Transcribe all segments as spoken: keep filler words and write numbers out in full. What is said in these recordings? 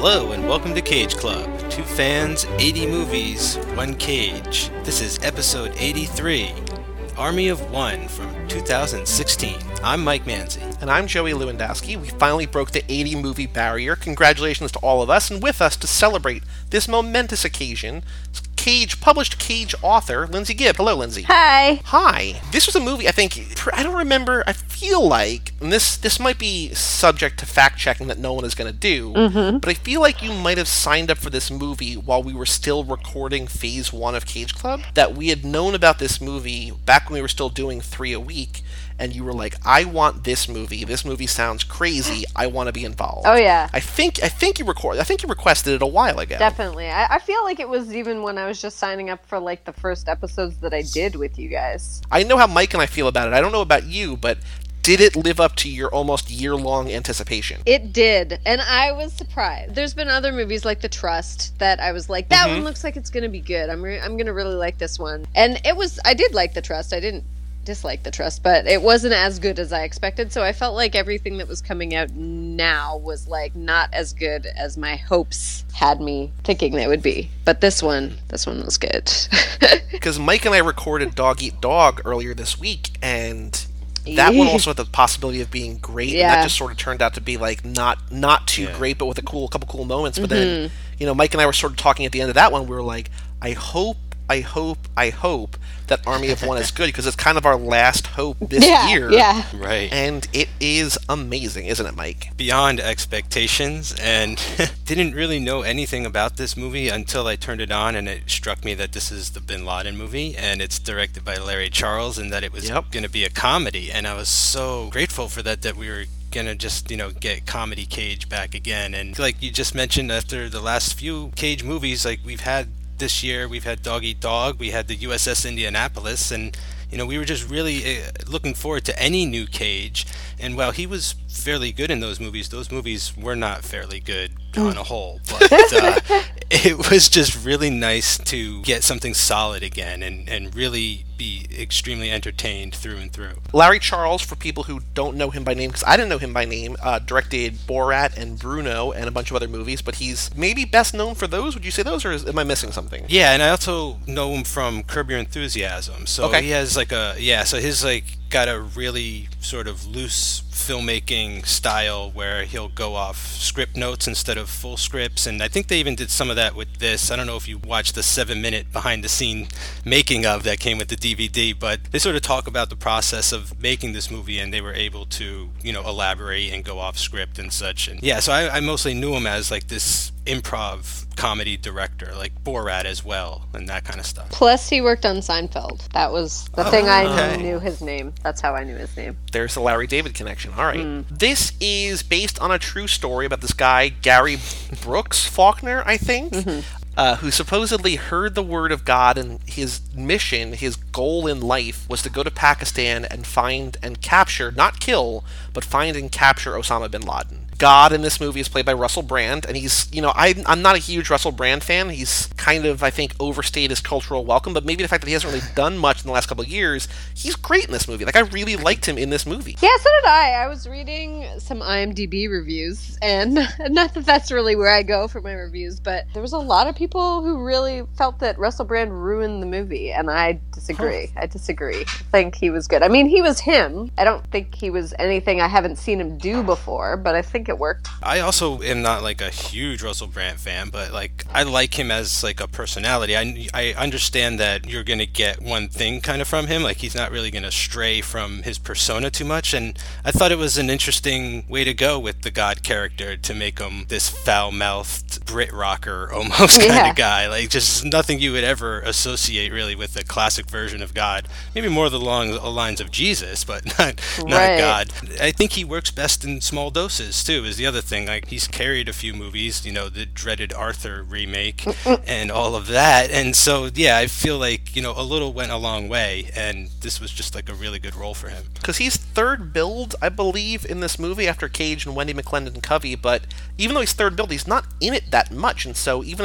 Hello and welcome to Cage Club. Two fans, eighty movies, one cage. This is episode eighty-three, Army of One from two thousand sixteen. I'm Mike Manzi. And I'm Joey Lewandowski. We finally broke the eighty movie barrier. Congratulations to all of us, and with us to celebrate this momentous occasion, Cage, published Cage author, Lindsay Gibb. Hello, Lindsay. Hi. Hi. This was a movie, I think, I don't remember, I feel like, and this this might be subject to fact-checking that no one is going to do, mm-hmm. but I feel like you might have signed up for this movie while we were still recording Phase one of Cage Club, that we had known about this movie back when we were still doing three a week, and you were like, I want this movie. This movie sounds crazy. I want to be involved. Oh, yeah. I think I think you record. I think you requested it a while ago. Definitely. I, I feel like it was even when I was just signing up for, like, the first episodes that I did with you guys. I know how Mike and I feel about it. I don't know about you, but did it live up to your almost year-long anticipation? It did, and I was surprised. There's been other movies like The Trust that I was like, that mm-hmm. one looks like it's going to be good. I'm re- I'm going to really like this one. And it was, I did like The Trust. I didn't dislike The Trust, but it wasn't as good as I expected, so I felt like everything that was coming out now was like not as good as my hopes had me thinking they would be. But this one, this one was good. Because Mike and I recorded Dog Eat Dog earlier this week, and that one also had the possibility of being great, yeah. and that just sort of turned out to be like not not too yeah. great, but with a cool couple cool moments. But mm-hmm. then, you know, Mike and I were sort of talking at the end of that one, we were like, I hope I hope, I hope that Army of One is good, because it's kind of our last hope this yeah, year. Yeah, right. And it is amazing, isn't it, Mike? Beyond expectations, and didn't really know anything about this movie until I turned it on, and it struck me that this is the Bin Laden movie, and it's directed by Larry Charles, and that it was yep. going to be a comedy, and I was so grateful for that, that we were gonna just, you know, get Comedy Cage back again. And like you just mentioned, after the last few Cage movies, like we've had this year, we've had Dog Eat Dog, we had the U S S Indianapolis, and you know, we were just really uh, looking forward to any new Cage. And while he was fairly good in those movies, those movies were not fairly good on a whole. But uh, it was just really nice to get something solid again, and, and really be extremely entertained through and through. Larry Charles, for people who don't know him by name, because I didn't know him by name, uh, directed Borat and Bruno and a bunch of other movies, but he's maybe best known for those. Would you say those, or is, am I missing something? Yeah, and I also know him from Curb Your Enthusiasm. So okay. he has like a, yeah, so his like got a really sort of loose filmmaking style where he'll go off script notes instead of full scripts, and I think they even did some of that with this. I don't know if you watched the seven minute behind the scene making of that came with the D V D, but they sort of talk about the process of making this movie, and they were able to, you know, elaborate and go off script and such. And yeah, so I, I mostly knew him as like this improv comedy director, like Borat as well, and that kind of stuff. Plus he worked on Seinfeld. That was the oh, thing I okay. knew his name. That's how I knew his name. There's the Larry David connection. All right. Mm. This is based on a true story about this guy, Gary Brooks Faulkner, I think, mm-hmm. uh, who supposedly heard the word of God, and his mission, his goal in life was to go to Pakistan and find and capture, not kill, but find and capture Osama bin Laden. God in this movie is played by Russell Brand, and he's, you know, I, I'm not a huge Russell Brand fan. He's kind of, I think, overstayed his cultural welcome, but maybe the fact that he hasn't really done much in the last couple of years, he's great in this movie. Like, I really liked him in this movie. Yeah, so did I. I was reading some IMDb reviews, and not that that's really where I go for my reviews, but there was a lot of people who really felt that Russell Brand ruined the movie, and I disagree. Huh. I disagree. I think he was good. I mean, he was him. I don't think he was anything I haven't seen him do before, but I think it worked. I also am not like a huge Russell Brand fan, but like I like him as like a personality. I, I understand that you're going to get one thing kind of from him, like he's not really going to stray from his persona too much, and I thought it was an interesting way to go with the God character, to make him this foul-mouthed Brit rocker almost kind yeah. of guy, like just nothing you would ever associate really with the classic version of God. Maybe more along the lines of Jesus, but not, not right. God. I think he works best in small doses too, is the other thing. Like, he's carried a few movies, you know, the dreaded Arthur remake and all of that, and so yeah, I feel like, you know, a little went a long way, and this was just like a really good role for him. Because he's third billed, I believe, in this movie after Cage and Wendy McClendon Covey, but even though he's third billed, he's not in it that much, and so even if you don't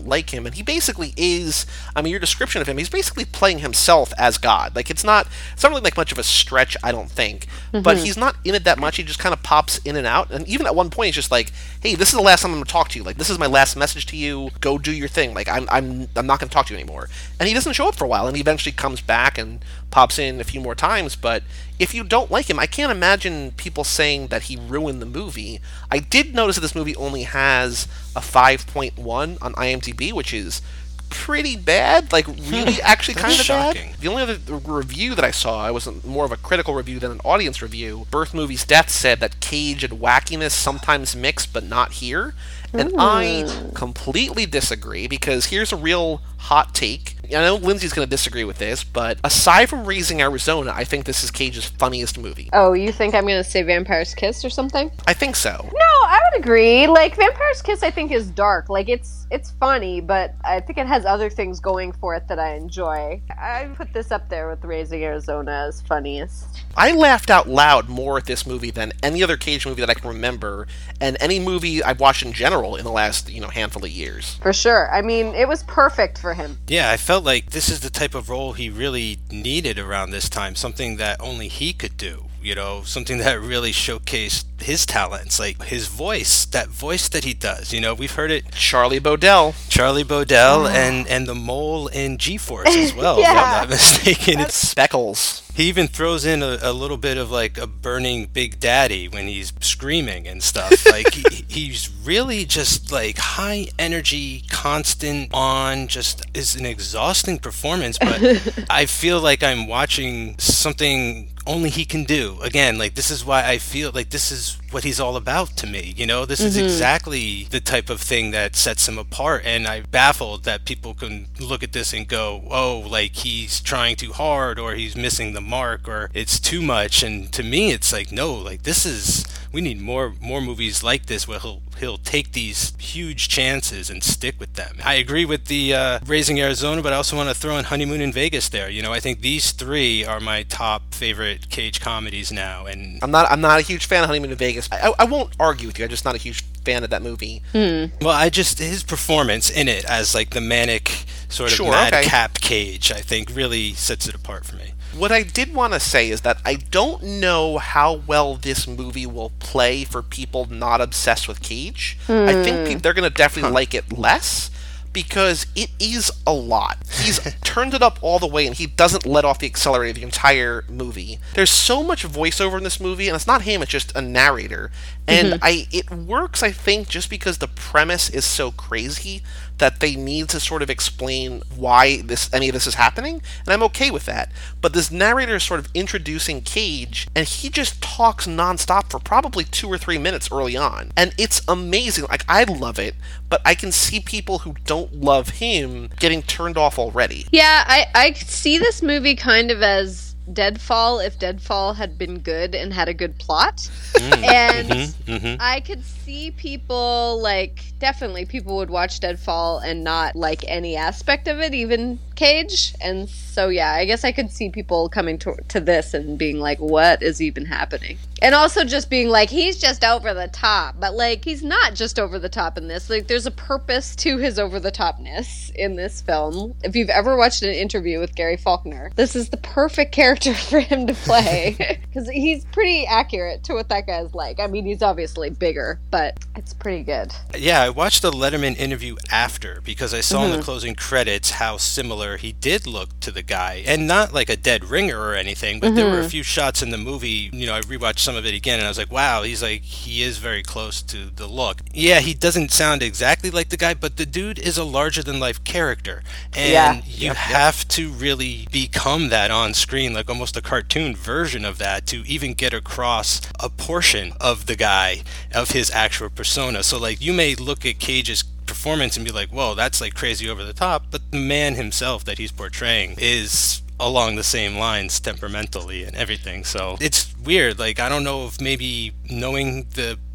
don't like him, and he basically is, I mean, your description of him, he's basically playing himself as God. Like, it's not, it's not really like much of a stretch, I don't think, mm-hmm. but he's not in it that much. He just kind of pops in and out, and even at one point, he's just like, hey, this is the last time I'm going to talk to you. Like, this is my last message to you. Go do your thing. Like, I'm, I'm, I'm not going to talk to you anymore. And he doesn't show up for a while, and he eventually comes back and pops in a few more times, but if you don't like him, I can't imagine people saying that he ruined the movie. I did notice that this movie only has a five point one on IMDb, which is pretty bad, like really actually kind of bad. The only other review that I saw, it was more of a critical review than an audience review. Birth Movies Death said that cage and wackiness sometimes mix, but not here. And I completely disagree, because here's a real hot take. I know Lindsay's going to disagree with this, but aside from Raising Arizona, I think this is Cage's funniest movie. Oh, you think I'm going to say Vampire's Kiss or something? I think so. No, I would agree. Like, Vampire's Kiss, I think, is dark. Like, it's it's funny, but I think it has other things going for it that I enjoy. I put this up there with Raising Arizona as funniest. I laughed out loud more at this movie than any other Cage movie that I can remember, and any movie I've watched in general in the last, you know, handful of years. For sure. I mean, it was perfect for him. Yeah, I felt like this is the type of role he really needed around this time, something that only he could do. You know, something that really showcased his talents, like his voice, that voice that he does. You know, we've heard it. Charlie Bodell. Charlie Bodell and, and the mole in G-Force as well, yeah. if I'm not mistaken. It's Speckles. He even throws in a, a little bit of like a burning Big Daddy when he's screaming and stuff. Like he, he's really just like high energy, constant on, just is an exhausting performance. But I feel like I'm watching something only he can do. Again, like this is why I feel like this is what he's all about to me. You know, this is mm-hmm. exactly the type of thing that sets him apart. And I'm baffled that people can look at this and go, oh, like he's trying too hard, or he's missing the mark, or it's too much. And to me, it's like, no, like this is, we need more more movies like this where he'll he'll take these huge chances and stick with them. I agree with the uh, Raising Arizona, but I also want to throw in Honeymoon in Vegas there. You know, I think these three are my top favorite Cage comedies now. And I'm not I'm not a huge fan of Honeymoon in Vegas. I, I won't argue with you. I'm just not a huge fan of that movie. Hmm. Well, I just, his performance in it as like the manic sort of sure, madcap okay. Cage, I think really sets it apart for me. What I did want to say is that I don't know how well this movie will play for people not obsessed with Cage. Hmm. I think pe- they're going to definitely Huh. like it less, because it is a lot. He's turned it up all the way, and he doesn't let off the accelerator the entire movie. There's so much voiceover in this movie, and it's not him, it's just a narrator. And mm-hmm. I it works, I think, just because the premise is so crazy that they need to sort of explain why this any of this is happening, and I'm okay with that. But this narrator is sort of introducing Cage, and he just talks nonstop for probably two or three minutes early on. And it's amazing. Like, I love it, but I can see people who don't love him getting turned off already. Yeah, I, I see this movie kind of as Deadfall if Deadfall had been good and had a good plot. Mm, and mm-hmm, mm-hmm. I could see people, like, definitely people would watch Deadfall and not like any aspect of it, even Cage. And so, yeah, I guess I could see people coming to, to this and being like, what is even happening? And also just being like, he's just over the top. But, like, he's not just over the top in this. Like, there's a purpose to his over the topness in this film. If you've ever watched an interview with Gary Faulkner, this is the perfect character for him to play. Because he's pretty accurate to what that guy's like. I mean, he's obviously bigger, but it's pretty good. Yeah, I watched the Letterman interview after, because I saw mm-hmm. in the closing credits how similar he did look to the guy. And not like a dead ringer or anything, but mm-hmm. there were a few shots in the movie, you know, I rewatched some of it again, and I was like, wow, he's like, he is very close to the look. Yeah, he doesn't sound exactly like the guy, but the dude is a larger-than-life character. And yeah. you yep, have yep. to really become that on screen, like almost a cartoon version of that, to even get across a portion of the guy, of his actual persona. So, like, you may look at Cage's performance and be like, whoa, that's like crazy over the top, but the man himself that he's portraying is along the same lines temperamentally and everything. So it's weird. Like, I don't know if maybe knowing the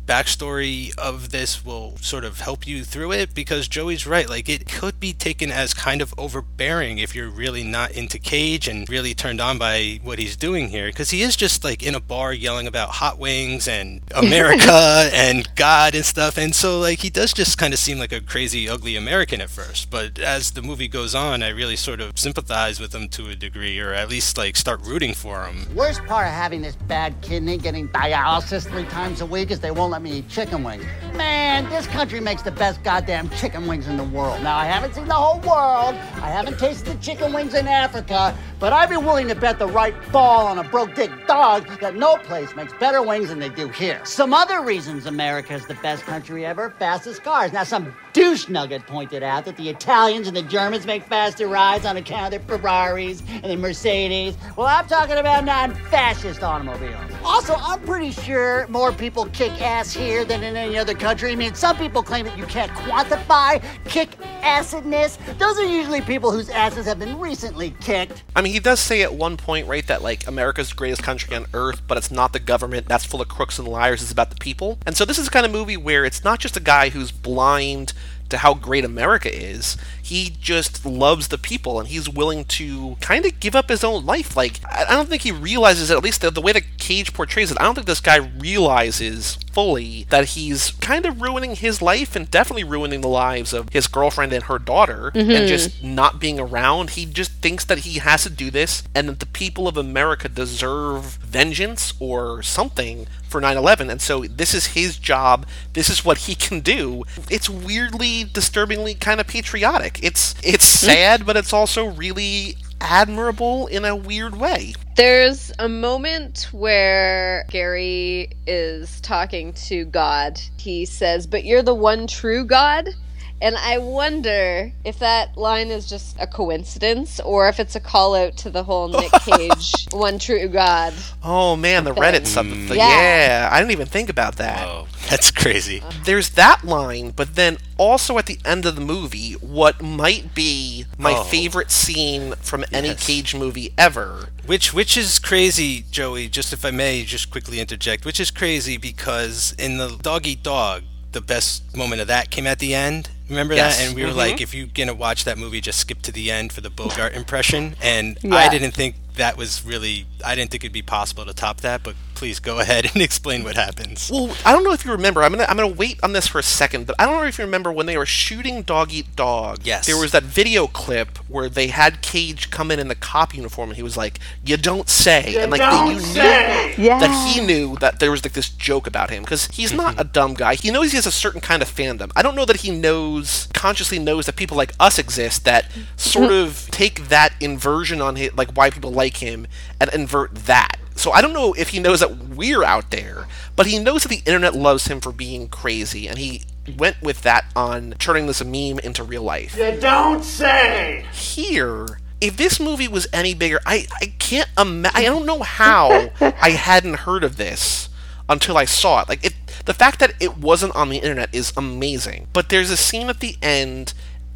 backstory of this will sort of help you through it, because Joey's right. Like, it could be taken as kind of overbearing if you're really not into Cage and really turned on by what he's doing here, because he is just like in a bar yelling about hot wings and America and God and stuff. And so like he does just kind of seem like a crazy, ugly American at first. But as the movie goes on, I really sort of sympathize with him to a degree, or at least like start rooting for him. Worst part of having this bad kidney, getting dialysis three times a week, is they won't let me eat chicken wings. Man, this country makes the best goddamn chicken wings in the world. Now, I haven't seen the whole world. I haven't tasted the chicken wings in Africa, but I'd be willing to bet the right ball on a broke dick dog that no place makes better wings than they do here. Some other reasons America's the best country ever: fastest cars. Now, some douche nugget pointed out that the Italians and the Germans make faster rides on account of their Ferraris and their Mercedes. Well, I'm talking about non-fascist automobiles. Also, I'm pretty sure more people kick ass here than in any other country. I mean, some people claim that you can't quantify kick-assedness. Those are usually people whose asses have been recently kicked. I mean, he does say at one point, right, that, like, America's the greatest country on earth, but it's not the government that's full of crooks and liars, it's about the people. And so this is the kind of movie where it's not just a guy who's blind to how great America is. He just loves the people, and he's willing to kind of give up his own life. Like, I don't think he realizes it, at least the, the way that Cage portrays it, I don't think this guy realizes fully that he's kind of ruining his life and definitely ruining the lives of his girlfriend and her daughter, mm-hmm. and just not being around. He just thinks that he has to do this, and that the people of America deserve vengeance or something for nine eleven, and so this is his job, this is what he can do. It's weirdly, disturbingly kind of patriotic. It's it's sad, but it's also really admirable in a weird way. There's a moment where Gary is talking to God. He says, "But you're the one true God." And I wonder if that line is just a coincidence or if it's a call out to the whole Nick Cage one true God. Oh man, the thing. Reddit something. Yeah. yeah, I didn't even think about that. Whoa, that's crazy. There's that line, but then also at the end of the movie, what might be my oh. favorite scene from any yes. Cage movie ever. Which which is crazy, Joey, just if I may just quickly interject, which is crazy because in the Dog Eat Dog, the best moment of that came at the end. Remember yes. that? And we were mm-hmm. like, if you're going to watch that movie, just skip to the end for the Bogart impression. And yeah. I didn't think that was really, I didn't think it'd be possible to top that, but please go ahead and explain what happens. Well, I don't know if you remember, I'm gonna I'm gonna wait on this for a second, but I don't know if you remember when they were shooting Dog Eat Dog. Yes. There was that video clip where they had Cage come in in the cop uniform, and he was like, "You don't say," you and like don't they, you say. knew Yeah. that he knew that there was like this joke about him because he's not a dumb guy. He knows he has a certain kind of fandom. I don't know that he knows consciously knows that people like us exist that sort of take that inversion on his, like why people like him, and invert that. So I don't know if he knows that we're out there, but he knows that the internet loves him for being crazy, and he went with that on turning this meme into real life. You don't say! Here, if this movie was any bigger, I, I can't imagine, I don't know how I hadn't heard of this until I saw it. Like, it, the fact that it wasn't on the internet is amazing. But there's a scene at the end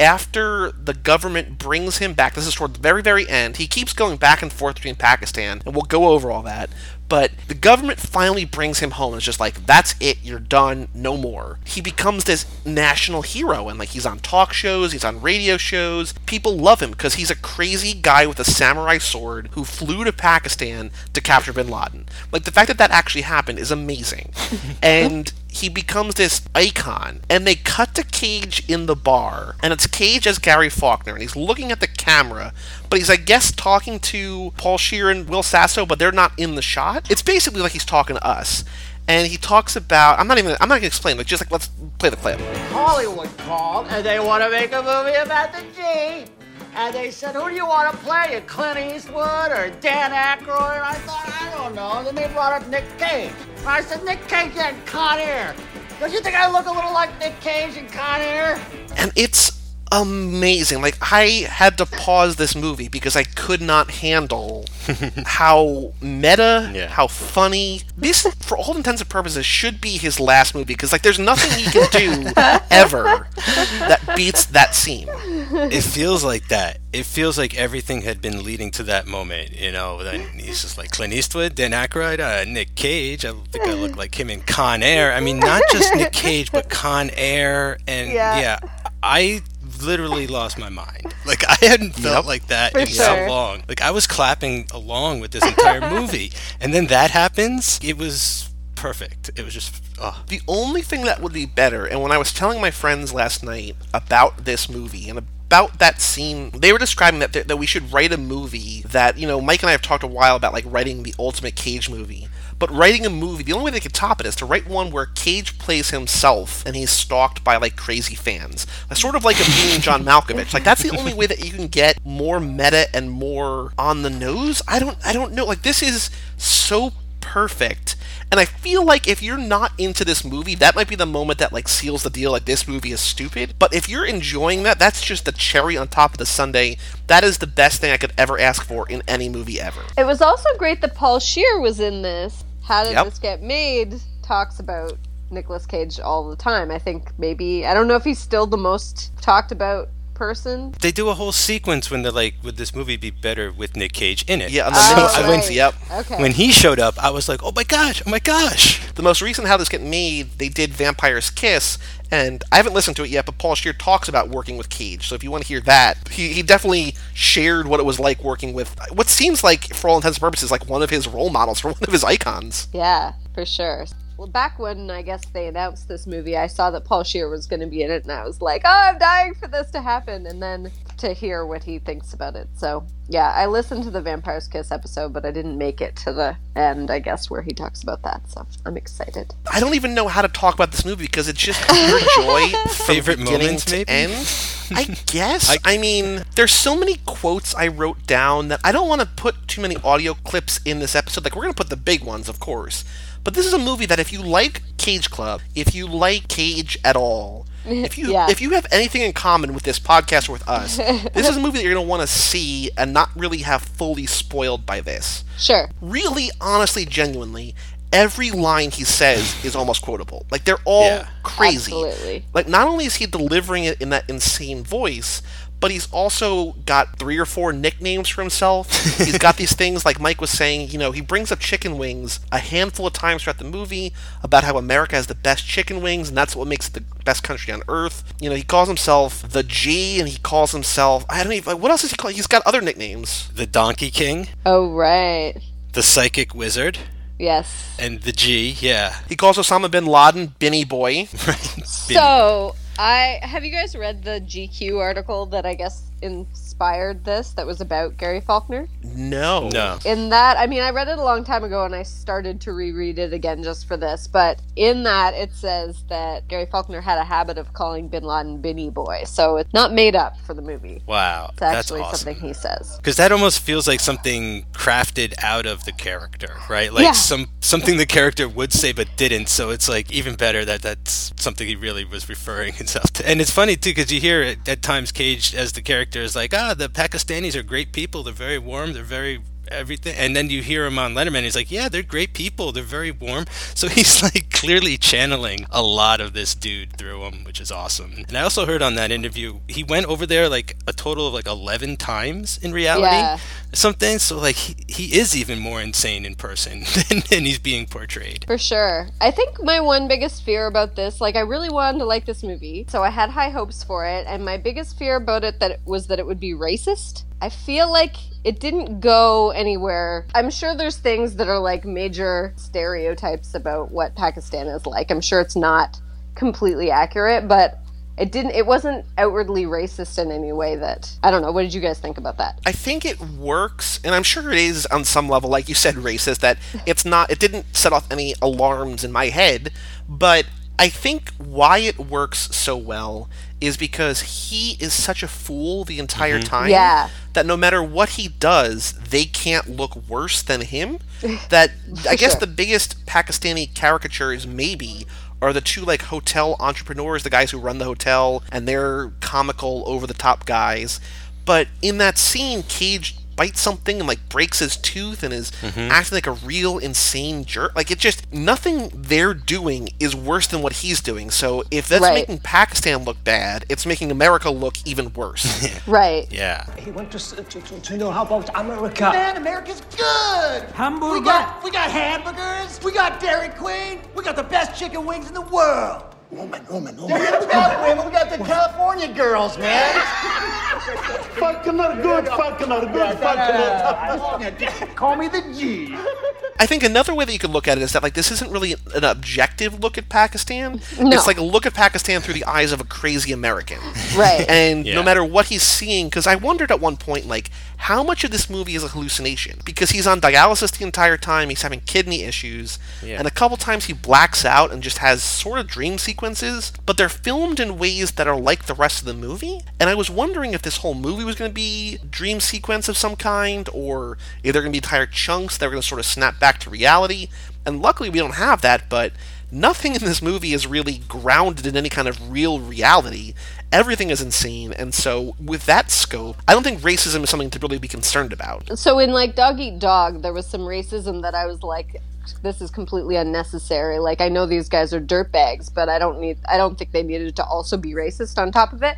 after the government brings him back. This is toward the very, very end. He keeps going back and forth between Pakistan, and we'll go over all that. But the government finally brings him home, and it's just like, that's it, you're done, no more. He becomes this national hero, and like he's on talk shows, he's on radio shows. People love him because he's a crazy guy with a samurai sword who flew to Pakistan to capture bin Laden. Like, the fact that that actually happened is amazing. And he becomes this icon, and they cut to Cage in the bar, and it's Cage as Gary Faulkner, and he's looking at the camera, but he's, I guess, talking to Paul Scheer and Will Sasso, but they're not in the shot. It's basically like he's talking to us, and he talks about, I'm not even, I'm not gonna explain, like, just like, let's play the clip. Hollywood called, and they want to make a movie about the G. And they said, who do you want to play? You Clint Eastwood or Dan Aykroyd? And I thought, I don't know. And then they brought up Nick Cage. And I said, Nick Cage and Con Air. Don't you think I look a little like Nick Cage and Con Air? And it's amazing. Like, I had to pause this movie because I could not handle how meta, yeah. how funny. This, for all intents and purposes, should be his last movie because, like, there's nothing he can do ever that beats that scene. It feels like that. It feels like everything had been leading to that moment, you know. Then he's just like Clint Eastwood, Dan Aykroyd, uh, Nick Cage. I think I look like him in Con Air. I mean, not just Nick Cage, but Con Air. And yeah, yeah I literally lost my mind. Like, I hadn't felt yep. like that For in sure. so long. Like, I was clapping along with this entire movie. And then that happens, it was perfect. It was just... Oh. The only thing that would be better, and when I was telling my friends last night about this movie and about that scene, they were describing that th- that we should write a movie that, you know, Mike and I have talked a while about, like, writing the ultimate Cage movie. But writing a movie, the only way they could top it is to write one where Cage plays himself and he's stalked by, like, crazy fans. Sort of like a being John Malkovich. Like, that's the only way that you can get more meta and more on the nose. I don't, I don't know. Like, this is so perfect. And I feel like if you're not into this movie, that might be the moment that, like, seals the deal, like, this movie is stupid. But if you're enjoying that, that's just the cherry on top of the sundae. That is the best thing I could ever ask for in any movie ever. It was also great that Paul Scheer was in this. How Did Yep. This Get Made talks about Nicolas Cage all the time. I think maybe, I don't know if he's still the most talked about person. They do a whole sequence when they're like, would this movie be better with Nick Cage in it? Yeah, on the Oh, mini right. sequence, yep. Okay. When he showed up, I was like, oh my gosh, oh my gosh. The most recent How This Get Made, they did Vampire's Kiss, and I haven't listened to it yet, but Paul Scheer talks about working with Cage, so if you want to hear that, he, he definitely shared what it was like working with what seems like, for all intents and purposes, like one of his role models, or one of his icons. Yeah, for sure. Well, back when I guess they announced this movie, I saw that Paul Scheer was going to be in it, and I was like, oh, I'm dying for this to happen, and then to hear what he thinks about it. So, yeah, I listened to the Vampire's Kiss episode, but I didn't make it to the end, I guess, where he talks about that, so I'm excited. I don't even know how to talk about this movie, because it's just pure joy from Favorite beginning moments, to maybe? end. I guess. I, I mean, there's so many quotes I wrote down that I don't want to put too many audio clips in this episode. Like, we're going to put the big ones, of course. But this is a movie that if you like Cage Club, if you like Cage at all, if you Yeah. if you have anything in common with this podcast or with us, this is a movie that you're going to want to see and not really have fully spoiled by this. Sure. Really, honestly, genuinely, every line he says is almost quotable. Like, they're all Yeah. crazy. Absolutely. Like, not only is he delivering it in that insane voice, but he's also got three or four nicknames for himself. He's got these things, like Mike was saying, you know, he brings up chicken wings a handful of times throughout the movie about how America has the best chicken wings, and that's what makes it the best country on earth. You know, he calls himself the G, and he calls himself, I don't even, what else is he called? He's got other nicknames. The Donkey King, Oh, right. the Psychic Wizard, Yes. and the G, yeah. He calls Osama bin Laden Binny Boy. Right. So, I have you guys read the G Q article that I guess inspired this that was about Gary Faulkner? No. No. In that, I mean, I read it a long time ago and I started to reread it again just for this, but in that it says that Gary Faulkner had a habit of calling Bin Laden Binny Boy, so it's not made up for the movie. Wow, It's that's actually awesome. something he says. Because that almost feels like something crafted out of the character, right? Like Yeah. some something the character would say but didn't. So it's like even better that that's something he really was referring himself to. And it's funny too because you hear at, at times Cage as the character is like, ah, the Pakistanis are great people. They're very warm. They're very everything. And then you hear him on Letterman. He's like, yeah, they're great people. They're very warm. So he's like clearly channeling a lot of this dude through him, which is awesome. And I also heard on that interview, he went over there like a total of like eleven times in reality. Yeah. Something. So like he, he is even more insane in person than, than he's being portrayed. For sure. I think my one biggest fear about this, like I really wanted to like this movie, so I had high hopes for it, and my biggest fear about it that it was that it would be racist. I feel like it didn't go anywhere. I'm sure there's things that are like major stereotypes about what Pakistan is like. I'm sure it's not completely accurate, but it didn't it wasn't outwardly racist in any way that I don't know. What did you guys think about that? I think it works, and I'm sure it is on some level, like you said, racist, that it's not, it didn't set off any alarms in my head, but I think why it works so well is because he is such a fool the entire Mm-hmm. time Yeah. that no matter what he does, they can't look worse than him. That I guess sure. the biggest Pakistani caricatures maybe are the two like hotel entrepreneurs, the guys who run the hotel, and they're comical over the top guys. But in that scene, Cage bites something and like breaks his tooth and is mm-hmm. acting like a real insane jerk. Like, it just, nothing they're doing is worse than what he's doing. So if that's right. making Pakistan look bad, it's making America look even worse. Right. Yeah. He went to, to, to know how about America. Man, America's good. Hamburger. We got, we got hamburgers. We got Dairy Queen. We got the best chicken wings in the world. Woman, woman, woman. Yeah, we got women. We got the California girls, man. Fucking are good. Fucking are good. Fucking Call me the G. I think another way that you could look at it is that, like, this isn't really an objective look at Pakistan. No. It's like a look at Pakistan through the eyes of a crazy American. Right. And yeah. no matter what he's seeing, because I wondered at one point, like, how much of this movie is a hallucination? Because he's on dialysis the entire time, he's having kidney issues, yeah. and a couple times he blacks out and just has sort of dream sequences, but they're filmed in ways that are like the rest of the movie. And I was wondering if this whole movie was going to be a dream sequence of some kind, or if they're going to be entire chunks that are going to sort of snap back to reality. And luckily we don't have that, but nothing in this movie is really grounded in any kind of real reality. Everything is insane, and so with that scope, I don't think racism is something to really be concerned about. So in, like, Dog Eat Dog, there was some racism that I was like, this is completely unnecessary. Like, I know these guys are dirtbags, but I don't need, I don't think they needed to also be racist on top of it.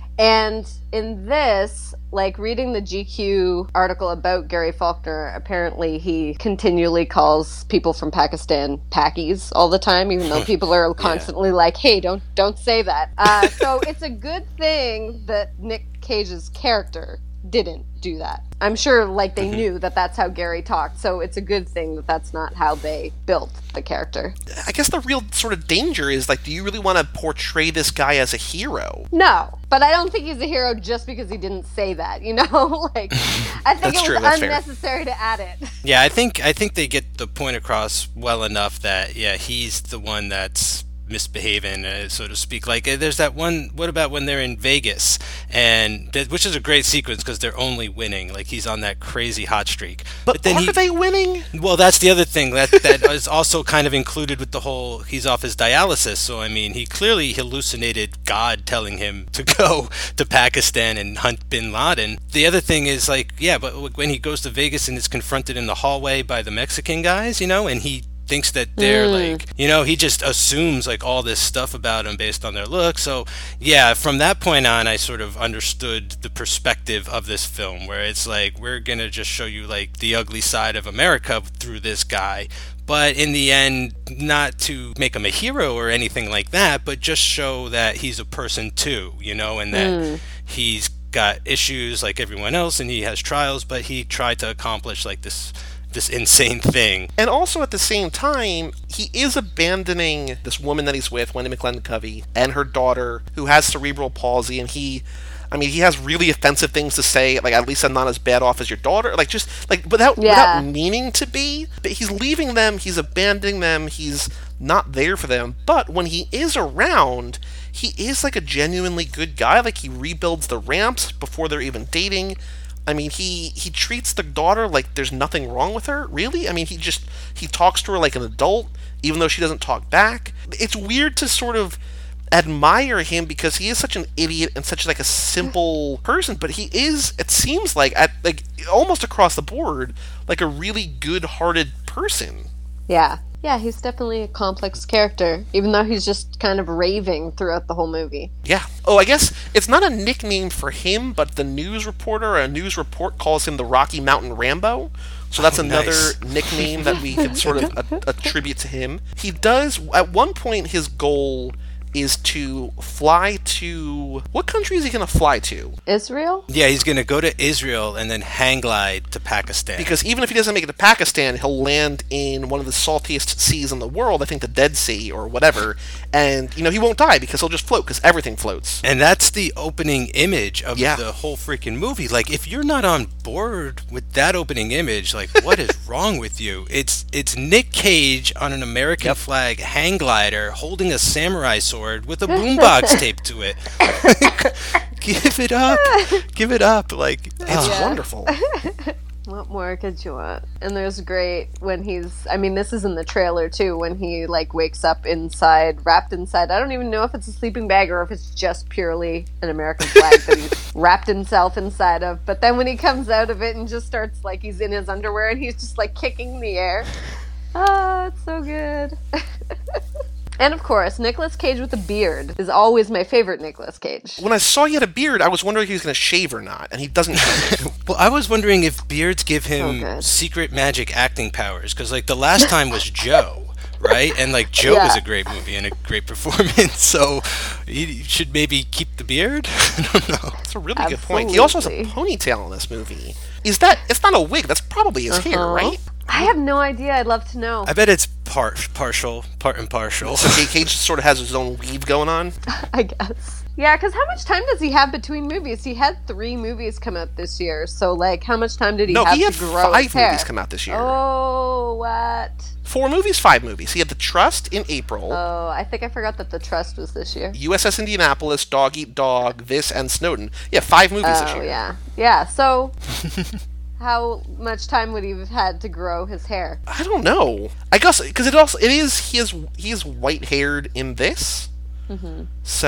And in this, like, reading the G Q article about Gary Faulkner, apparently he continually calls people from Pakistan Pakis all the time, even though people are constantly yeah. like, hey, don't don't say that. Uh, so it's a good thing that Nick Cage's character didn't do that. I'm sure, like, they mm-hmm. knew that that's how Gary talked, so it's a good thing that that's not how they built the character. I guess the real sort of danger is, like, do you really want to portray this guy as a hero? No, but I don't think he's a hero just because he didn't say that, you know? Like, I think it was true, unnecessary fair. to add it. Yeah, I think I think they get the point across well enough that, yeah, he's the one that's misbehaving, uh, so to speak. Like, uh, there's that one, what about when they're in Vegas, and that, which is a great sequence because they're only winning, like he's on that crazy hot streak, but, but then are he, they winning? Well, that's the other thing that that is also kind of included with the whole, he's off his dialysis, so I mean, he clearly hallucinated God telling him to go to Pakistan and hunt bin Laden. The other thing is, like, yeah, but when he goes to Vegas and is confronted in the hallway by the Mexican guys, you know, and he thinks that they're mm. like, you know, he just assumes like all this stuff about them based on their look. So yeah, from that point on, I sort of understood the perspective of this film, where it's like, we're gonna just show you like the ugly side of America through this guy, but in the end, not to make him a hero or anything like that, but just show that he's a person too, you know, and that mm. he's got issues like everyone else and he has trials, but he tried to accomplish like this this insane thing. And also at the same time, he is abandoning this woman that he's with, Wendy McLendon Covey, and her daughter, who has cerebral palsy, and he, I mean, he has really offensive things to say, like, at least I'm not as bad off as your daughter, like, just, like, without, yeah. without meaning to be, but he's leaving them, he's abandoning them, he's not there for them, but when he is around, he is, like, a genuinely good guy, like, he rebuilds the ramps before they're even dating. I mean, he, he treats the daughter like there's nothing wrong with her, really? I mean, he just, he talks to her like an adult, even though she doesn't talk back. It's weird to sort of admire him because he is such an idiot and such like a simple person, but he is, it seems like, at like almost across the board, like a really good-hearted person. Yeah. Yeah, he's definitely a complex character, even though he's just kind of raving throughout the whole movie. Yeah. Oh, I guess it's not a nickname for him, but the news reporter, a news report calls him the Rocky Mountain Rambo. So that's oh, another nice. nickname that we can sort of a- attribute to him. He does, at one point, his goal is to fly to... What country is he going to fly to? Israel? Yeah, he's going to go to Israel and then hang glide to Pakistan. Because even if he doesn't make it to Pakistan, he'll land in one of the saltiest seas in the world, I think the Dead Sea or whatever, and, you know, he won't die because he'll just float, because everything floats. And that's the opening image of yeah. the whole freaking movie. Like, if you're not on board with that opening image, like, what is wrong with you? It's it's Nick Cage on an American yep. flag hang glider holding a samurai sword with a boombox taped to it. Give it up. Give it up. Like, it's yeah. wonderful. What more could you want? And there's great when he's, I mean, this is in the trailer too, when he like wakes up inside, wrapped inside, I don't even know if it's a sleeping bag or if it's just purely an American flag that he's wrapped himself inside of. But then when he comes out of it and just starts like he's in his underwear and he's just like kicking the air. Oh, it's so good. And of course, Nicolas Cage with a beard is always my favorite Nicolas Cage. When I saw he had a beard, I was wondering if he was going to shave or not, and he doesn't shave. Well, I was wondering if beards give him So good. secret magic acting powers, because like the last time was Joe, right? And like Joe Yeah. was a great movie and a great performance, so he should maybe keep the beard. I don't know. That's a really good point. He also has a Absolutely. ponytail in this movie. Is that? It's not a wig. That's probably his hair, Uh-huh. right? I have no idea. I'd love to know. I bet it's part partial, part and partial. So Cage- Cage sort of has his own weave going on. I guess. Yeah, because how much time does he have between movies? He had three movies come out this year, so like, how much time did he No, have he had to grow five his hair? movies come out this year. Oh, what? Four movies, five movies. He had The Trust in April, Oh, I think I forgot that The Trust was this year. U S S Indianapolis, Dog Eat Dog, this, and Snowden. Yeah, five movies this Oh, year. yeah. Yeah, so how much time would he have had to grow his hair? I don't know. I guess because it also it is he is he is white haired in this, Mm-hmm.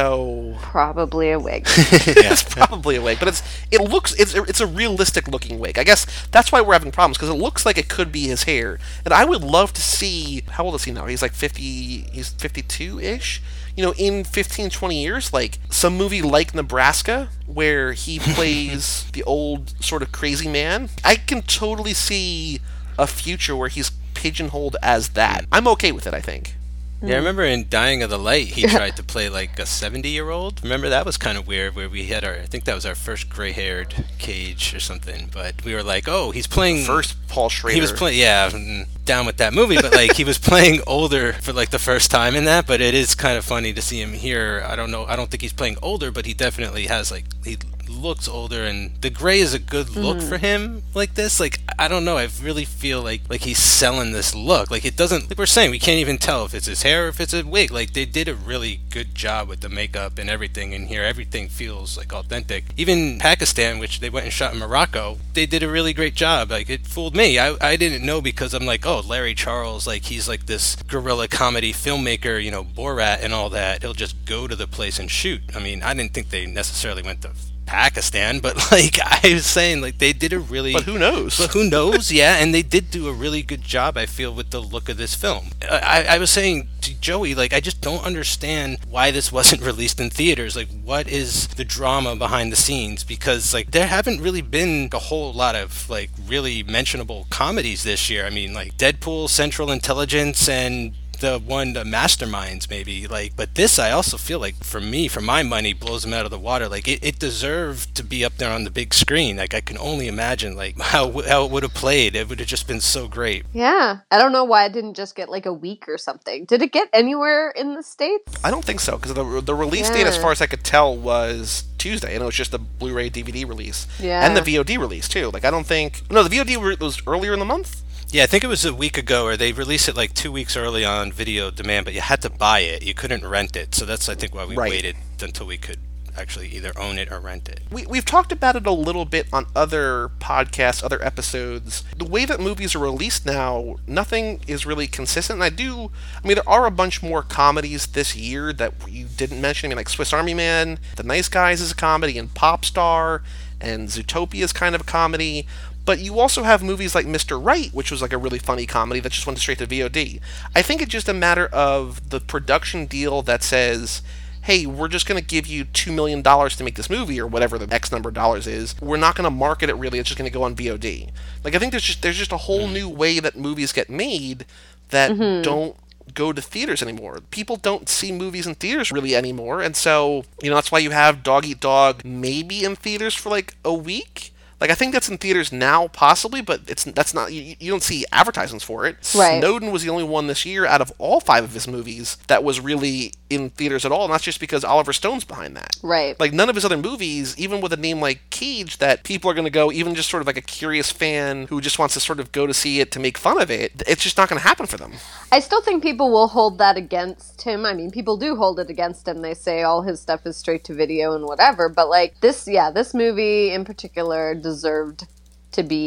so Probably a wig. it's probably a wig. But it's it looks it's it's a realistic looking wig. I guess that's why we're having problems because it looks like it could be his hair. And I would love to see how old is he now? He's like fifty. He's fifty two ish. You know, in fifteen, twenty years, like some movie like Nebraska, where he plays the old sort of crazy man, I can totally see a future where he's pigeonholed as that. I'm okay with it, I think. Yeah, I remember in Dying of the Light, he tried to play like a seventy-year-old. Remember, that was kind of weird, where we had our, I think that was our first gray-haired Cage or something, but we were like, oh, he's playing... First, Paul Schrader. He was playing, yeah, mm, down with that movie, but like he was playing older for like the first time in that, but it is kind of funny to see him here. I don't know, I don't think he's playing older, but he definitely has like, he looks older, and the gray is a good look for him like this. Like, I don't know, I really feel like like he's selling this look. Like, it doesn't, like we're saying, we can't even tell if it's his hair or if it's a wig. Like, they did a really good job with the makeup and everything in here. Everything feels like authentic. Even Pakistan, which they went and shot in Morocco, they did a really great job. Like, it fooled me. I, I didn't know, because I'm like, oh, Larry Charles, like, he's like this guerrilla comedy filmmaker, you know, Borat and all that. He'll just go to the place and shoot. I mean, I didn't think they necessarily went to Pakistan, but like I was saying, like they did a really But who knows? but who knows yeah and they did do a really good job, I feel, with the look of this film. I, I was saying to Joey, like, I just don't understand why this wasn't released in theaters. Like, what is the drama behind the scenes? Because like there haven't really been a whole lot of like really mentionable comedies this year. I mean, like Deadpool, Central Intelligence, and the one, the Masterminds, maybe, like, but this, I also feel like, for me, for my money, blows them out of the water. Like, it, it deserved to be up there on the big screen. Like, I can only imagine, like, how how it would have played. It would have just been so great. Yeah. I don't know why it didn't just get like a week or something. Did it get anywhere in the States? I don't think so, because the, the release date, as Yeah. far as I could tell, was Tuesday, and it was just a Blu-ray D V D release. Yeah. And the V O D release, too. Like, I don't think... No, the V O D re- was earlier in the month? Yeah, I think it was a week ago, or they released it like two weeks early on video demand, but you had to buy it. You couldn't rent it. So that's, I think, why we Right. waited until we could actually either own it or rent it. We, we've talked about it a little bit on other podcasts, other episodes. The way that movies are released now, nothing is really consistent. And I do, I mean, there are a bunch more comedies this year that you didn't mention. I mean, like Swiss Army Man, The Nice Guys is a comedy, and Popstar, and Zootopia is kind of a comedy. But you also have movies like Mister Right, which was like a really funny comedy that just went straight to V O D. I think it's just a matter of the production deal that says, hey, we're just going to give you two million dollars to make this movie, or whatever the X number of dollars is. We're not going to market it really. It's just going to go on V O D. Like, I think there's just there's just a whole new way that movies get made that Mm-hmm. don't go to theaters anymore. People don't see movies in theaters really anymore. And so, you know, that's why you have Dog Eat Dog maybe in theaters for like a week. Like, I think that's in theaters now, possibly, but it's that's not. You, you don't see advertisements for it. Right. Snowden was the only one this year out of all five of his movies that was really in theaters at all, and that's just because Oliver Stone's behind that. Right. Like, none of his other movies, even with a name like Cage, that people are going to go, even just sort of like a curious fan who just wants to sort of go to see it to make fun of it, it's just not going to happen for them. I still think people will hold that against him. I mean, people do hold it against him. They say all his stuff is straight to video and whatever. But like this, yeah, this movie in particular deserved to be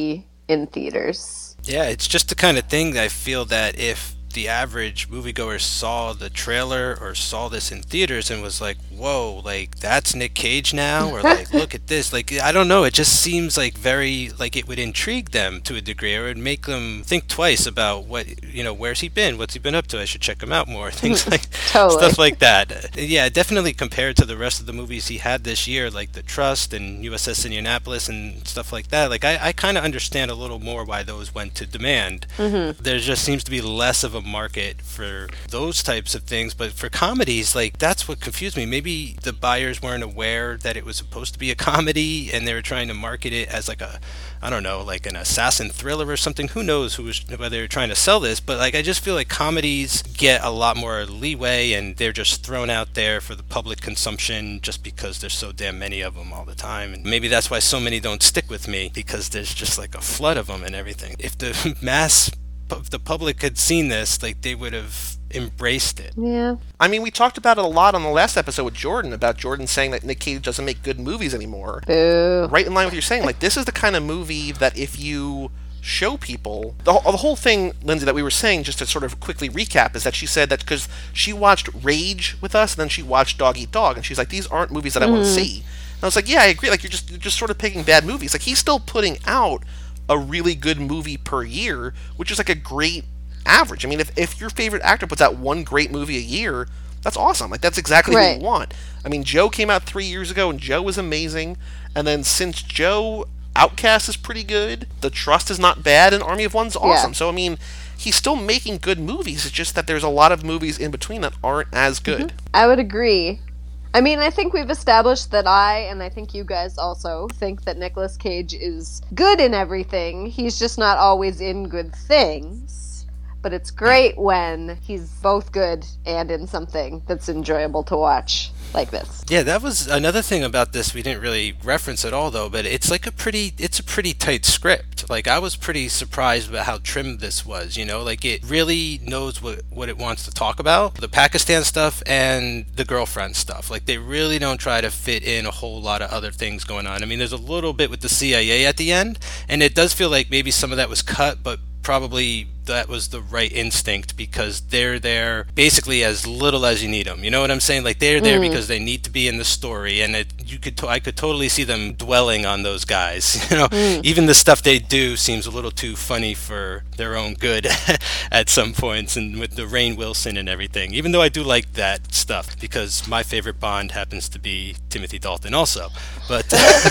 in theaters. Yeah, it's just the kind of thing that I feel that if the average moviegoer saw the trailer or saw this in theaters and was like, whoa, like that's Nick Cage now, or like look at this, like I don't know, it just seems like very like it would intrigue them to a degree, or it would make them think twice about what, you know, where's he been, what's he been up to, I should check him out more, things like totally. Stuff like that. Yeah, definitely compared to the rest of the movies he had this year, like The Trust and U S S Indianapolis and stuff like that, like I, I kind of understand a little more why those went to demand. Mm-hmm. There just seems to be less of a market for those types of things, but for comedies, like that's what confused me. Maybe the buyers weren't aware that it was supposed to be a comedy and they were trying to market it as like a, I don't know, like an assassin thriller or something. Who knows who was, whether they were trying to sell this, but like I just feel like comedies get a lot more leeway and they're just thrown out there for the public consumption just because there's so damn many of them all the time. And maybe that's why so many don't stick with me, because there's just like a flood of them and everything. If the mass if the public had seen this, like they would have embraced it. Yeah. I mean, we talked about it a lot on the last episode with Jordan, about Jordan saying that Nick Cage doesn't make good movies anymore. Boo. Right in line with what you're saying, like this is the kind of movie that if you show people, the, the whole thing, Lindsay, that we were saying, just to sort of quickly recap, is that she said that because she watched Rage with us and then she watched Dog Eat Dog, and she's like, these aren't movies that I mm. want to see. And I was like, yeah, I agree, like you're just you're just sort of picking bad movies. Like he's still putting out a really good movie per year, which is like a great average. I mean, if, if your favorite actor puts out one great movie a year, that's awesome. Like, that's exactly right. what you want. I mean, Joe came out three years ago, and Joe was amazing. And then since Joe, Outcast is pretty good. The Trust is not bad, and Army of One's awesome. Yeah. So, I mean, he's still making good movies. It's just that there's a lot of movies in between that aren't as good. Mm-hmm. I would agree. I mean, I think we've established that I, and I think you guys also, think that Nicolas Cage is good in everything. He's just not always in good things. But it's great when he's both good and in something that's enjoyable to watch, like this. Yeah, that was another thing about this we didn't really reference at all, though, but it's like a pretty, it's a pretty tight script. Like, I was pretty surprised about how trimmed this was, you know? Like, it really knows what, what it wants to talk about. The Pakistan stuff and the girlfriend stuff. Like, they really don't try to fit in a whole lot of other things going on. I mean, there's a little bit with the C I A at the end, and it does feel like maybe some of that was cut, but probably that was the right instinct because they're there basically as little as you need them. You know what I'm saying? Like they're there mm. because they need to be in the story, and it, you could to- I could totally see them dwelling on those guys. You know, mm. even the stuff they do seems a little too funny for their own good at some points, and with the Rainn Wilson and everything. Even though I do like that stuff because my favorite Bond happens to be Timothy Dalton also, but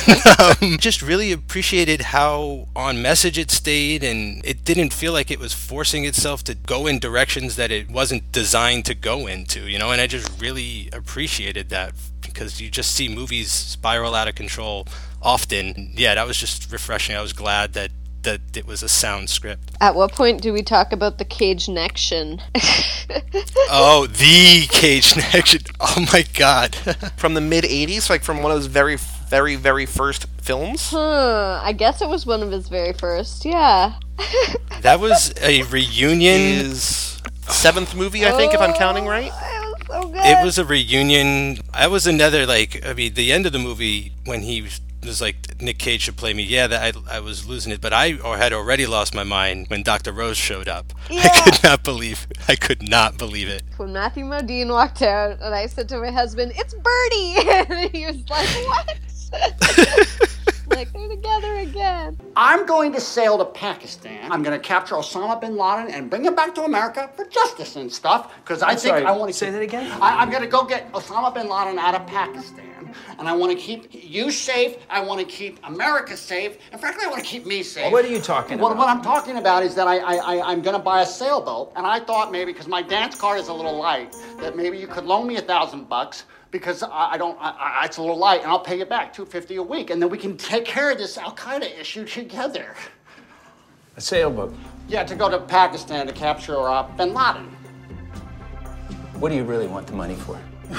um, just really appreciated how on message it stayed, and it didn't feel like it was forcing itself to go in directions that it wasn't designed to go into, you know, and I just really appreciated that because you just see movies spiral out of control often. Yeah, that was just refreshing. I was glad that that it was a sound script. At what point do we talk about the Cage Nection? Oh, the Cage Nection. Oh my god. From the mid eighties, like from one of those very, very, very first films? Huh, I guess it was one of his very first, yeah. That was a reunion. His seventh movie, I think, oh, if I'm counting right. It was so good. It was a reunion. I was another, like, I mean, the end of the movie when he was, was like, Nick Cage should play me. Yeah, that I, I was losing it, but I or had already lost my mind when Doctor Rose showed up. Yeah. I could not believe I could not believe it. When Matthew Modine walked out, and I said to my husband, "It's Birdie!" And he was like, "What?" Like, they're together again. I'm going to sail to Pakistan. I'm going to capture Osama bin Laden and bring him back to America for justice and stuff. Because I I'm think sorry, I want to say that again. I, I'm going to go get Osama bin Laden out of Pakistan, and I want to keep you safe. I want to keep America safe, and frankly, I want to keep me safe. Well, what are you talking what, about? What I'm talking about is that I, I, I I'm going to buy a sailboat, and I thought maybe because my dance card is a little light, that maybe you could loan me a thousand bucks. Because I, I don't, I, I, it's a little light, and I'll pay you back two fifty a week, and then we can take care of this Al Qaeda issue together. A sailboat. Yeah, to go to Pakistan to capture uh, Bin Laden. What do you really want the money for?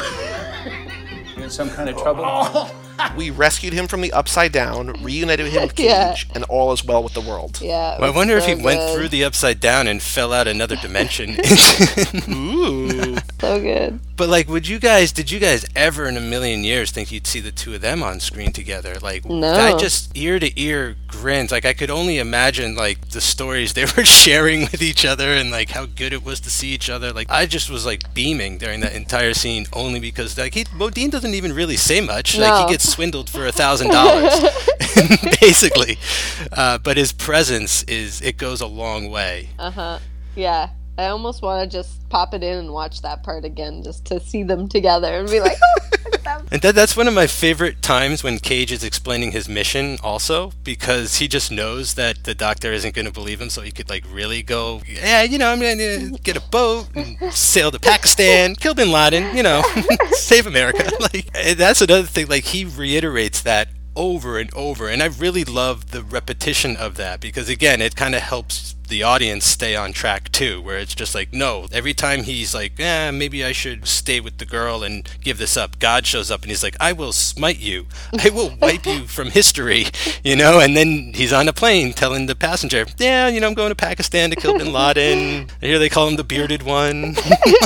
You in some kind of trouble? Oh. We rescued him from the Upside Down, reunited him with Cage, yeah. and all is well with the world. Yeah. Well, I wonder so if he good. went through the Upside Down and fell out another dimension. Ooh. So good. But like, would you guys, did you guys ever in a million years think you'd see the two of them on screen together? Like, no. that just ear to ear grins. Like, I could only imagine like the stories they were sharing with each other and like how good it was to see each other. Like, I just was like beaming during that entire scene only because like he, Modine doesn't even really say much. No. Like, he gets swindled for a thousand dollars, basically. Uh, but his presence is, it goes a long way. Uh huh. Yeah. I almost want to just pop it in and watch that part again just to see them together and be like, oh, look at them. And that, that's one of my favorite times when Cage is explaining his mission also, because he just knows that the doctor isn't going to believe him, so he could like really go, yeah, you know, I'm going to get a boat and sail to Pakistan, kill Bin Laden, you know, save America. Like, that's another thing, like he reiterates that over and over, and I really love the repetition of that because again, it kind of helps the audience stay on track too, where it's just like, no, every time he's like, eh, maybe I should stay with the girl and give this up, God shows up and he's like, I will smite you, I will wipe you from history, you know, and then he's on a plane telling the passenger, yeah, you know, I'm going to Pakistan to kill Bin Laden, and here they call him the bearded one.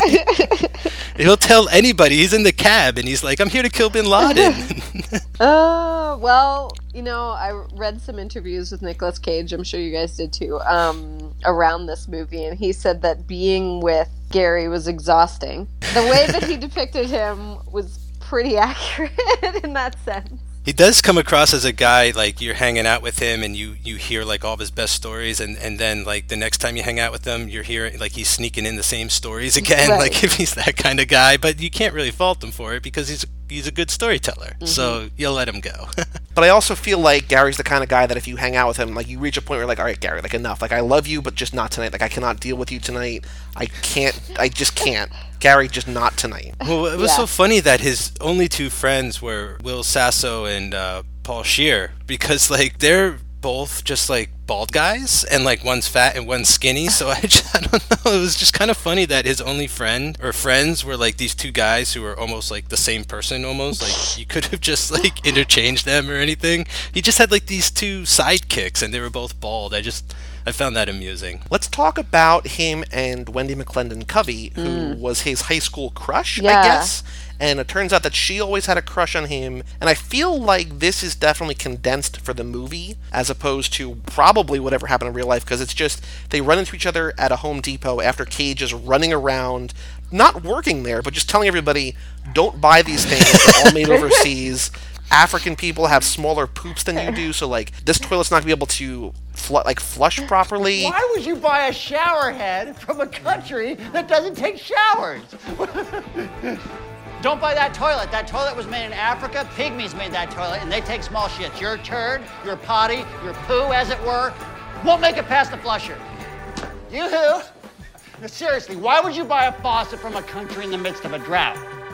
He'll tell anybody, he's in the cab and he's like, I'm here to kill Bin Laden. Uh, well, you know, I read some interviews with Nicolas Cage, I'm sure you guys did too, um, around this movie, and he said that being with Gary was exhausting. The way that he depicted him was pretty accurate in that sense. He does come across as a guy, like, you're hanging out with him and you, you hear, like, all of his best stories, and, and then, like, the next time you hang out with him, you're hearing, like, he's sneaking in the same stories again, right. Like, if he's that kind of guy, but you can't really fault him for it because he's he's a good storyteller, mm-hmm. So you'll let him go. But I also feel like Gary's the kind of guy that if you hang out with him, like, you reach a point where you're like, all right, Gary, like, enough. Like, I love you, but just not tonight. Like, I cannot deal with you tonight. I can't, I just can't. Gary, just not tonight. Well, it was yeah. so funny that his only two friends were Will Sasso and uh, Paul Scheer, because, like, they're both just, like, bald guys, and, like, one's fat and one's skinny, so I, just, I don't know, it was just kind of funny that his only friend, or friends, were, like, these two guys who were almost, like, the same person, almost, like, you could have just, like, interchanged them or anything. He just had, like, these two sidekicks, and they were both bald. I just... I found that amusing. Let's talk about him and Wendy McClendon Covey, who mm. was his high school crush, yeah. I guess. And it turns out that she always had a crush on him. And I feel like this is definitely condensed for the movie, as opposed to probably whatever happened in real life, because it's just, they run into each other at a Home Depot after Cage is running around, not working there, but just telling everybody, don't buy these things, they're all made overseas. African people have smaller poops than you do, so, like, this toilet's not going to be able to, fl- like, flush properly. Why would you buy a shower head from a country that doesn't take showers? Don't buy that toilet. That toilet was made in Africa. Pygmies made that toilet, and they take small shits. Your turd, your potty, your poo, as it were, won't make it past the flusher. Yoo-hoo! Now, seriously, why would you buy a faucet from a country in the midst of a drought?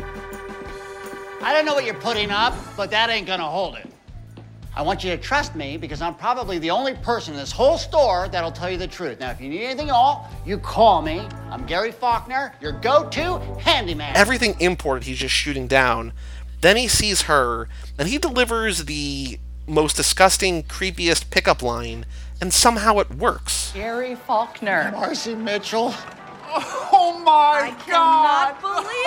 I don't know what you're putting up, but that ain't gonna hold it. I want you to trust me because I'm probably the only person in this whole store that'll tell you the truth. Now, if you need anything at all, you call me. I'm Gary Faulkner, your go-to handyman. Everything imported he's just shooting down. Then he sees her, and he delivers the most disgusting, creepiest pickup line, and somehow it works. Gary Faulkner. Marcy Mitchell. Oh my I God!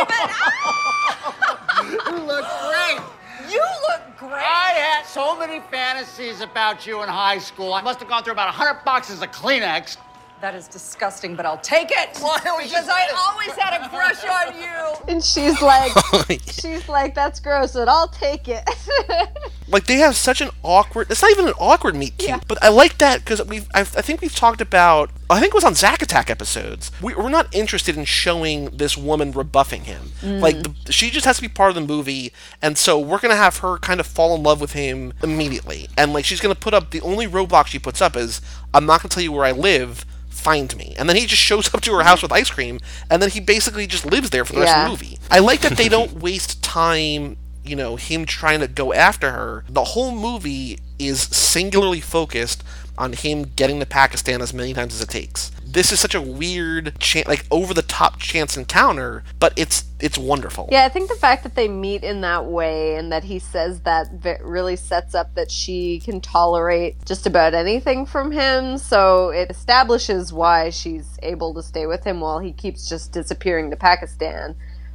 I cannot believe it! You look great! You look great! I had so many fantasies about you in high school. I must have gone through about a hundred boxes of Kleenex. That is disgusting, but I'll take it! Why would you because say I it? always had a crush on you! And she's like, she's like, that's gross, but I'll take it. Like, they have such an awkward, it's not even an awkward meet cute, yeah. But I like that because we've, I, I think we've talked about, I think it was on Zack Attack episodes, we, we're not interested in showing this woman rebuffing him. Mm. Like, the, she just has to be part of the movie, and so we're going to have her kind of fall in love with him immediately. And, like, she's going to put up, the only roadblock she puts up is, I'm not going to tell you where I live, find me. And then he just shows up to her house with ice cream, and then he basically just lives there for the yeah. rest of the movie. I like that they don't waste time, you know, him trying to go after her. The whole movie is singularly focused on him getting to Pakistan as many times as it takes. This is such a weird, chan- like, over-the-top chance encounter, but it's it's wonderful. Yeah, I think the fact that they meet in that way and that he says that v- really sets up that she can tolerate just about anything from him, so it establishes why she's able to stay with him while he keeps just disappearing to Pakistan.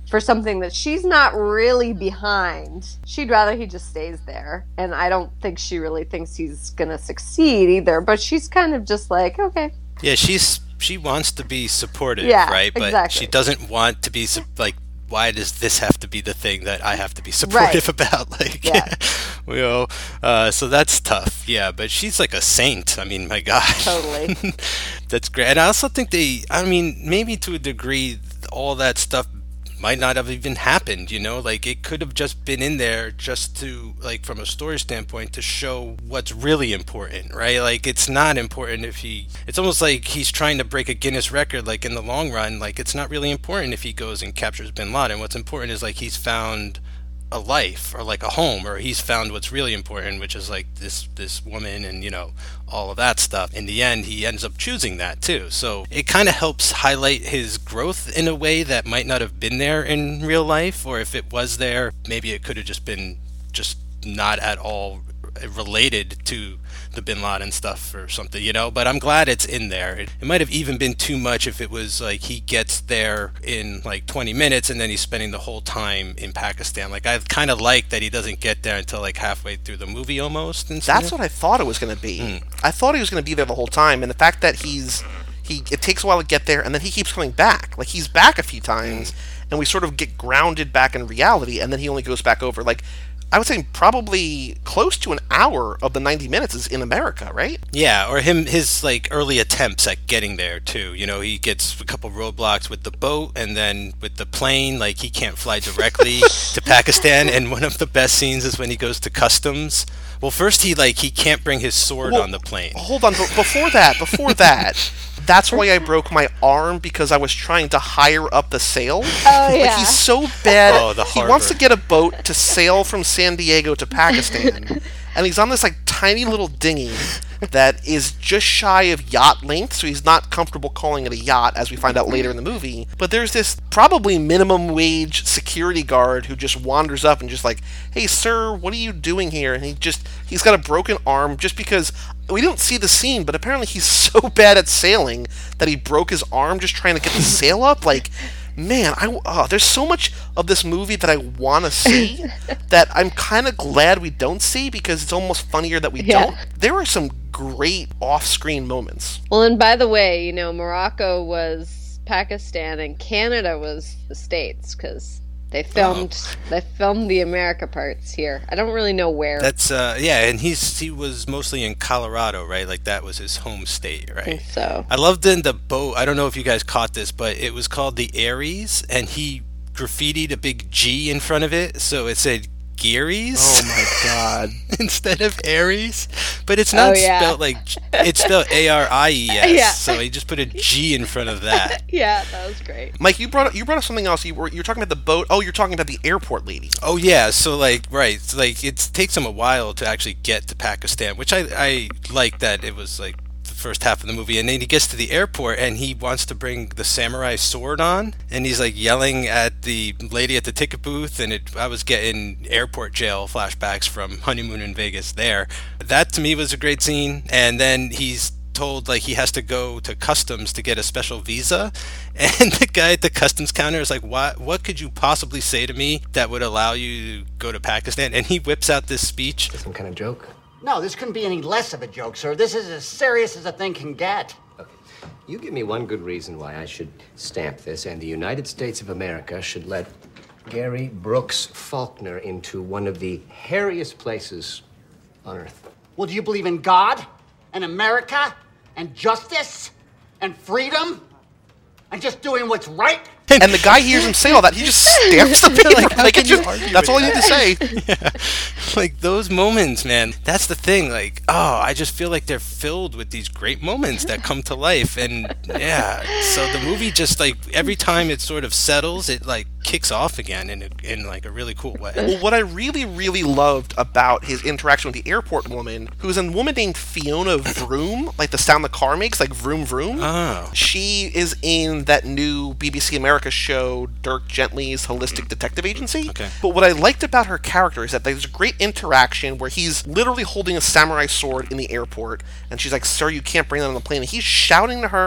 for something that she's not really behind. She'd rather he just stays there. And I don't think she really thinks he's going to succeed either. But she's kind of just like, okay. Yeah, she's she wants to be supportive, yeah, right? But exactly. she doesn't want to be, like, why does this have to be the thing that I have to be supportive right. about? Like, yeah. you know, uh, so that's tough. Yeah, but she's like a saint. I mean, my God. Totally. That's great. And I also think they, I mean, maybe to a degree, all that stuff might not have even happened, you know? Like, it could have just been in there just to, like, from a story standpoint, to show what's really important, right? Like, it's not important if he, it's almost like he's trying to break a Guinness record, like, in the long run. Like, it's not really important if he goes and captures Bin Laden. What's important is, like, he's found a life, or like a home, or he's found what's really important, which is like this this woman and, you know, all of that stuff. In the end, he ends up choosing that too. So it kind of helps highlight his growth in a way that might not have been there in real life, or if it was there, maybe it could have just been just not at all related to the Bin Laden stuff or something, you know, but I'm glad it's in there. It, it might have even been too much if it was like he gets there in like twenty minutes and then he's spending the whole time in Pakistan. Like, I kind of like that he doesn't get there until like halfway through the movie almost. That's what I thought it was going to be. Mm. I thought he was going to be there the whole time, and the fact that he's he it takes a while to get there, and then he keeps coming back. Like, he's back a few times, mm. and we sort of get grounded back in reality, and then he only goes back over. Like, I would say probably close to an hour of the ninety minutes is in America, right? Yeah, or him, his like early attempts at getting there too. You know, he gets a couple roadblocks with the boat, and then with the plane, like he can't fly directly to Pakistan. And one of the best scenes is when he goes to customs. Well, first he like he can't bring his sword well, on the plane. Hold on, before that, before that. That's why I broke my arm, because I was trying to hire up the sail. Oh, yeah. Like, he's so bad. Oh, the he wants to get a boat to sail from San Diego to Pakistan. And he's on this, like, tiny little dinghy that is just shy of yacht length, so he's not comfortable calling it a yacht, as we find out later in the movie. But there's this probably minimum wage security guard who just wanders up and just like, hey, sir, what are you doing here? And he just, he's got a broken arm just because, we don't see the scene, but apparently he's so bad at sailing that he broke his arm just trying to get the sail up. Like, man, I, oh, there's so much of this movie that I want to see that I'm kind of glad we don't see, because it's almost funnier that we yeah. don't. There are some great off-screen moments. Well, and by the way, you know, Morocco was Pakistan and Canada was the States, because they filmed oh. they filmed the America parts here. I don't really know where. That's uh yeah, and he's he was mostly in Colorado, right? Like that was his home state, right? I think so. I loved in the boat. I don't know if you guys caught this, but it was called the Aries, and he graffitied a big G in front of it, so it said Geary's. Oh my god! Instead of Aries, but it's not oh, yeah. spelled like it's spelled A R I E S. Yeah. So he just put a G in front of that. Yeah, that was great. Mike, you brought up, you brought up something else. You were you're talking about the boat. Oh, you're talking about the airport lady. Oh yeah, so like right, so like it takes him a while to actually get to Pakistan, which I I like that it was like first half of the movie, and then he gets to the airport and he wants to bring the samurai sword on, and he's like yelling at the lady at the ticket booth, and it I was getting airport jail flashbacks from Honeymoon in Vegas there. That to me was a great scene. And then he's told like he has to go to customs to get a special visa, and the guy at the customs counter is like, what what could you possibly say to me that would allow you to go to Pakistan? And he whips out this speech. Some kind of joke? No, this couldn't be any less of a joke, sir. This is as serious as a thing can get. Okay. You give me one good reason why I should stamp this, and the United States of America should let Gary Brooks Faulkner into one of the hairiest places on Earth. Well, do you believe in God and America and justice and freedom and just doing what's right? And the guy hears him say all that. He just stamps the paper. Like, like it just, that's all you need to say. Yeah. Like those moments, man. That's the thing. Like, oh, I just feel like they're filled with these great moments that come to life. And yeah, so the movie just like every time it sort of settles, it like kicks off again in a, in like a really cool way. Well, what I really, really loved about his interaction with the airport woman, who's a woman named Fiona Vroom, like the sound the car makes, like vroom vroom. Oh. She is in that new B B C America show, Dirk Gently's Holistic Detective Agency. Okay. But what I liked about her character is that there's a great interaction where he's literally holding a samurai sword in the airport, and she's like, sir, you can't bring that on the plane. And he's shouting to her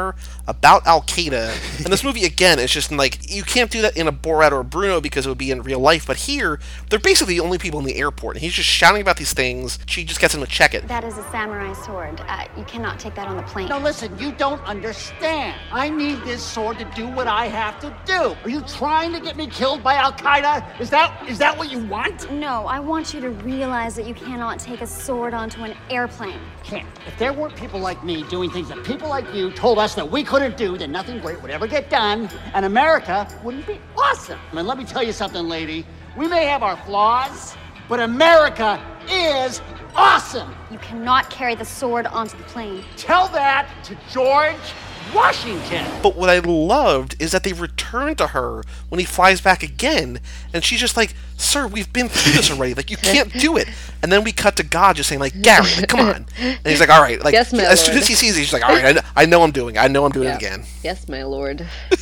about Al-Qaeda. And this movie, again, is just like, you can't do that in a Borat or a Bruno because it would be in real life, but here, they're basically the only people in the airport, and he's just shouting about these things. She just gets him to check it. That is a samurai sword. Uh, you cannot take that on the plane. No, listen, you don't understand. I need this sword to do what I have to do. Are you trying to get me killed by Al-Qaeda? Is that is that what you want? No, I want you to realize that you cannot take a sword onto an airplane. Can't. If there weren't people like me doing things that people like you told us that we couldn't do, then nothing great would ever get done, and America wouldn't be awesome. I mean, let me tell you something, lady. We may have our flaws, but America is awesome. You cannot carry the sword onto the plane. Tell that to George Washington. But what I loved is that they return to her when he flies back again, and she's just like, sir, we've been through this already. Like, you can't do it. And then we cut to God just saying, like, Gary, like, come on. And he's like, all right. Like, yes, my as lord. soon as he sees it, he's like, all right, I know, I know I'm doing it. I know I'm doing Yeah. it again. Yes, my lord.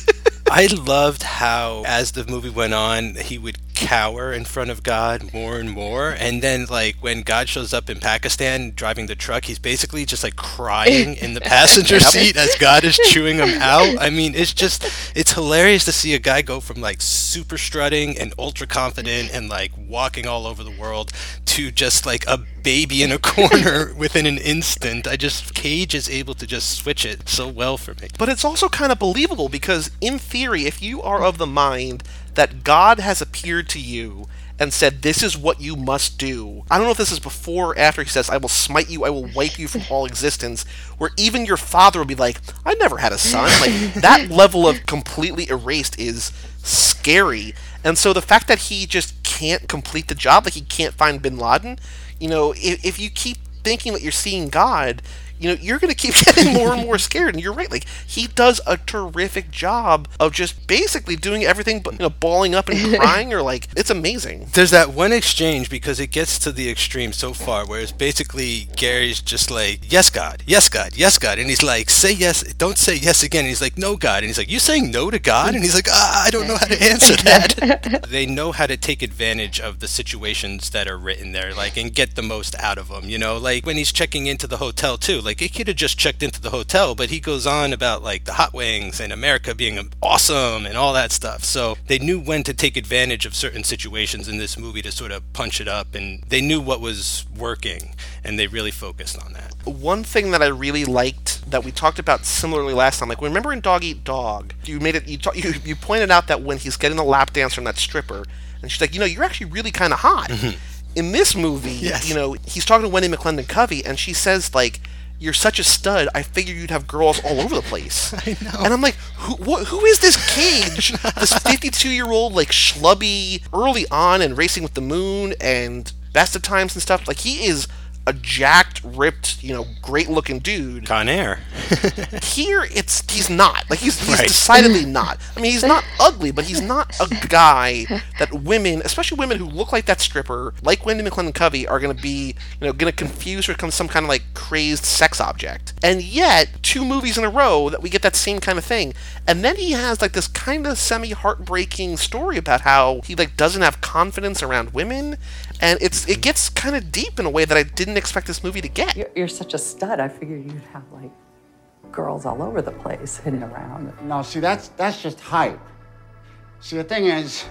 I loved how, as the movie went on, he would cower in front of God more and more. And then, like, when God shows up in Pakistan driving the truck, he's basically just, like, crying in the passenger seat as God is chewing him out. I mean, it's just, it's hilarious to see a guy go from, like, super strutting and ultra confident and, like, walking all over the world to just, like, a baby in a corner within an instant. I just, Cage is able to just switch it so well for me. But it's also kind of believable because, in theory, if you are of the mind that God has appeared to you and said, this is what you must do. I don't know if this is before or after he says, I will smite you, I will wipe you from all existence, where even your father will be like, I never had a son. Like, that level of completely erased is scary. And so the fact that he just can't complete the job, like he can't find Bin Laden, you know, if, if you keep thinking that you're seeing God, you know, you're going to keep getting more and more scared. And you're right. Like, he does a terrific job of just basically doing everything but, you know, bawling up and crying, or like, it's amazing. There's that one exchange, because it gets to the extreme so far, where it's basically Gary's just like, yes, God, yes, God, yes, God. And he's like, say yes, don't say yes again. And he's like, no, God. And he's like, you saying no to God? And he's like, ah, I don't know how to answer that. They know how to take advantage of the situations that are written there, like, and get the most out of them, you know? Like, when he's checking into the hotel, too. Like, he could have just checked into the hotel, but he goes on about, like, the hot wings and America being awesome and all that stuff. So they knew when to take advantage of certain situations in this movie to sort of punch it up, and they knew what was working, and they really focused on that. One thing that I really liked that we talked about similarly last time, like, remember in Dog Eat Dog, you made it, you, ta- you, you pointed out that when he's getting the lap dance from that stripper, and she's like, you know, you're actually really kind of hot. Mm-hmm. In this movie, yes. You know, he's talking to Wendy McClendon Covey, and she says, like, you're such a stud, I figured you'd have girls all over the place. I know. And I'm like, who, wh- who is this Cage? This fifty-two-year-old, like, schlubby, early on and Racing with the Moon and Best of Times and stuff. Like, he is a jacked, ripped, you know, great-looking dude. Con Air. Here, it's he's not. Like, he's, he's Right. decidedly not. I mean, he's not ugly, but he's not a guy that women, especially women who look like that stripper, like Wendy McClendon Covey, are going to be, you know, going to confuse or become some kind of, like, crazed sex object. And yet, two movies in a row that we get that same kind of thing. And then he has, like, this kind of semi-heartbreaking story about how he, like, doesn't have confidence around women. And it's it gets kind of deep in a way that I didn't expect this movie to get. You're, you're such a stud. I figured you'd have, like, girls all over the place hidden around. No, see, that's that's just hype. See, the thing is,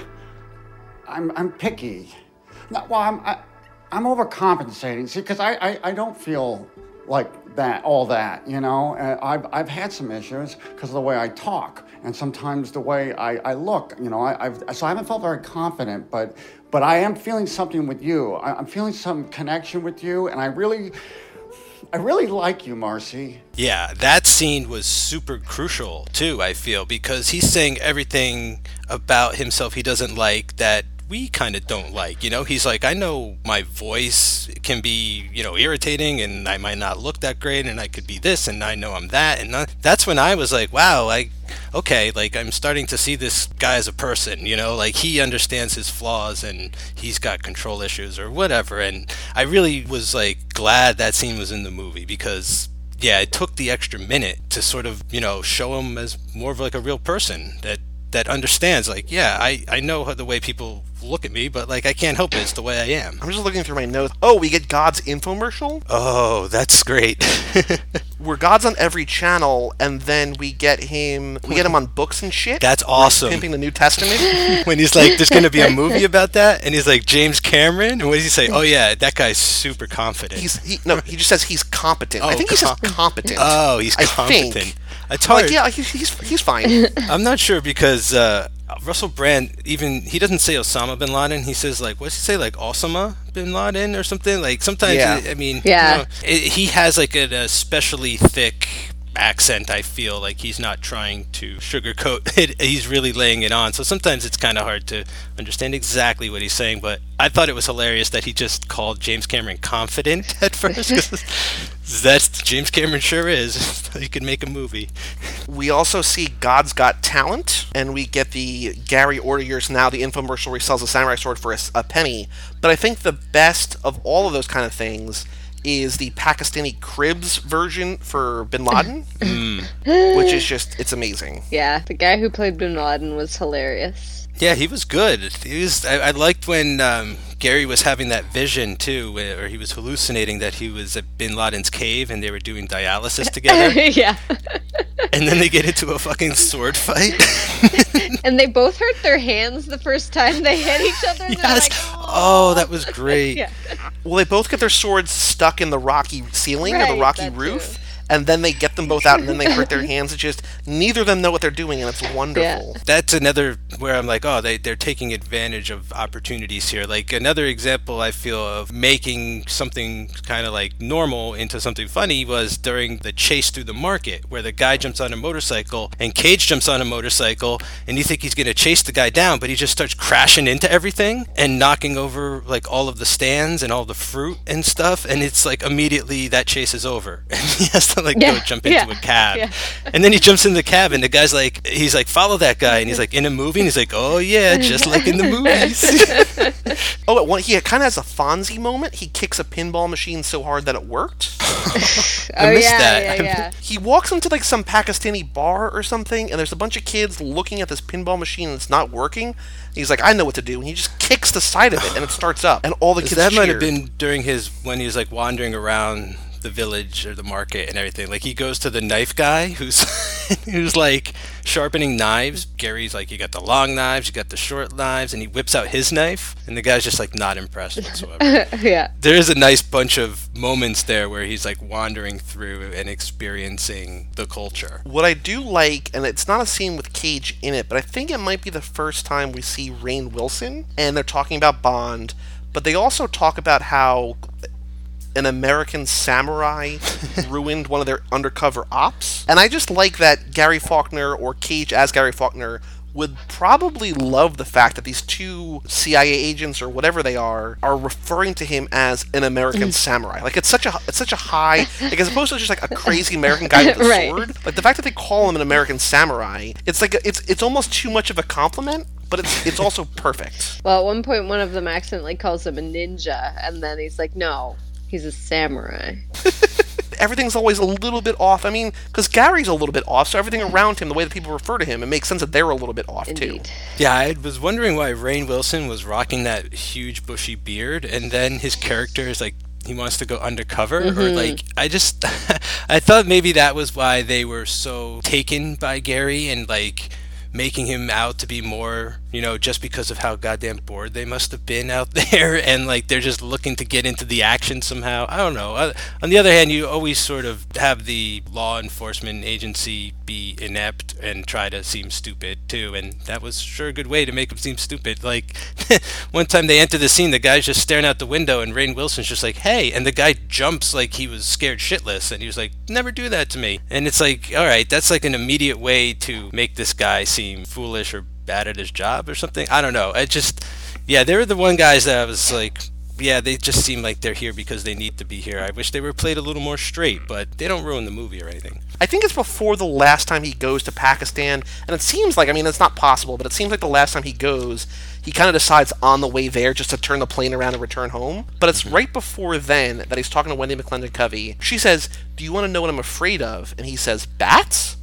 I'm I'm picky. No, well, I'm I, I'm overcompensating. See, because I, I I don't feel like that all that. You know, uh, I've I've had some issues because of the way I talk and sometimes the way I, I look. You know, I, I've so I haven't felt very confident, but but I am feeling something with you. I, I'm feeling some connection with you, and I really. I really like you, Marcy. Yeah, that scene was super crucial, too, I feel, because he's saying everything about himself he doesn't like that we kind of don't like, you know? He's like, I know my voice can be, you know, irritating, and I might not look that great, and I could be this, and I know I'm that, and not, that's when I was like, wow, like, okay, like, I'm starting to see this guy as a person, you know? Like, he understands his flaws, and he's got control issues, or whatever, and I really was, like, glad that scene was in the movie, because yeah, it took the extra minute to sort of, you know, show him as more of like a real person that that understands, like, yeah, I, I know how the way people look at me, but, like, I can't help it. It's the way I am. I'm just looking through my notes. Oh, we get God's infomercial? Oh, that's great. where God's on every channel, and then we get him we get him on books and shit. That's awesome. Pimping the New Testament. When he's like, there's going to be a movie about that, and he's like, James Cameron? And what does he say? Oh, yeah, that guy's super confident. He's he, No, he just says he's competent. Oh, I think he com- says competent. Oh, he's I competent. Think. It's hard. Like, yeah, he's, he's, he's fine. I'm not sure because uh, Russell Brand, even, he doesn't say Osama bin Laden. He says, like, what's he say, like, Osama bin Laden or something? Like, sometimes, yeah. it, I mean, yeah. you know, it, he has, like, an especially thick accent. I feel like he's not trying to sugarcoat it. He's really laying it on. So sometimes it's kind of hard to understand exactly what he's saying, but I thought it was hilarious that he just called James Cameron confident at first. That's James Cameron sure is. He could make a movie. We also see God's Got Talent, and we get the Gary order yours now, the infomercial where he sells a samurai sword for a, a penny. But I think the best of all of those kind of things is the Pakistani Cribs version for Bin Laden, which is just, it's amazing. Yeah, the guy who played Bin Laden was hilarious. Yeah, he was good. He was. I, I liked when um, Gary was having that vision too, where he was hallucinating that he was at Bin Laden's cave and they were doing dialysis together. Yeah. And then they get into a fucking sword fight. And they both hurt their hands the first time they hit each other. And yes. Like, oh. oh, that was great. Yeah. Well, they both get their swords stuck in the rocky ceiling right, or the rocky roof. Too. And then they get them both out, and then they hurt their hands. It's just, neither of them know what they're doing, and it's wonderful. Yeah. That's another where I'm like, oh, they, they're taking advantage of opportunities here. Like, another example I feel of making something kind of like normal into something funny was during the chase through the market, where the guy jumps on a motorcycle, and Cage jumps on a motorcycle, and you think he's going to chase the guy down, but he just starts crashing into everything and knocking over, like, all of the stands and all the fruit and stuff, and it's like, immediately that chase is over. And he has to like yeah, go jump into yeah, a cab yeah. And then he jumps in the cab and the guy's like, he's like, follow that guy, and he's like, in a movie, and he's like, oh yeah, just like in the movies. Oh, well, he kind of has a Fonzie moment. He kicks a pinball machine so hard that it worked. I missed yeah, that. Yeah, yeah. He walks into like some Pakistani bar or something, and there's a bunch of kids looking at this pinball machine and it's not working. He's like, I know what to do, and he just kicks the side of it and it starts up, and all the kids that cheer. Might have been during his, when he was like wandering around the village or the market and everything. Like, he goes to the knife guy who's who's like sharpening knives. Gary's like, you got the long knives, you got the short knives, and he whips out his knife, and the guy's just like not impressed whatsoever. Yeah. There is a nice bunch of moments there where he's like wandering through and experiencing the culture. What I do like, and it's not a scene with Cage in it, but I think it might be the first time we see Rainn Wilson, and they're talking about Bond, but they also talk about how an American samurai ruined one of their undercover ops. And I just like that Gary Faulkner, or Cage as Gary Faulkner, would probably love the fact that these two C I A agents, or whatever they are, are referring to him as an American samurai. Like, it's such a it's such a high, like, as opposed to just like a crazy American guy with a right. sword. Like, the fact that they call him an American samurai, it's like a, it's it's almost too much of a compliment. But it's it's also perfect. Well, at one point, one of them accidentally calls him a ninja, and then he's like, no, he's a samurai. Everything's always a little bit off. I mean, because Gary's a little bit off, so everything around him, the way that people refer to him, it makes sense that they're a little bit off, Indeed. too. Yeah, I was wondering why Rainn Wilson was rocking that huge bushy beard, and then his character is like, he wants to go undercover, mm-hmm. or like, I just, I thought maybe that was why they were so taken by Gary, and like, making him out to be more, you know, just because of how goddamn bored they must have been out there, and like they're just looking to get into the action somehow. I don't know. On the other hand, you always sort of have the law enforcement agency be inept and try to seem stupid too, and that was sure a good way to make them seem stupid. Like, one time they enter the scene, the guy's just staring out the window, and Rainn Wilson's just like, hey, and the guy jumps like he was scared shitless, and he was like, never do that to me. And it's like, all right, that's like an immediate way to make this guy seem foolish or bad at his job or something. I don't know. I just, yeah, they were the one guys that I was like, yeah, they just seem like they're here because they need to be here. I wish they were played a little more straight, but they don't ruin the movie or anything. I think it's before the last time he goes to Pakistan, and it seems like, I mean, it's not possible, but it seems like the last time he goes, he kind of decides on the way there just to turn the plane around and return home. But it's right before then that he's talking to Wendy McClendon-Covey. She says, do you want to know what I'm afraid of? And he says, bats?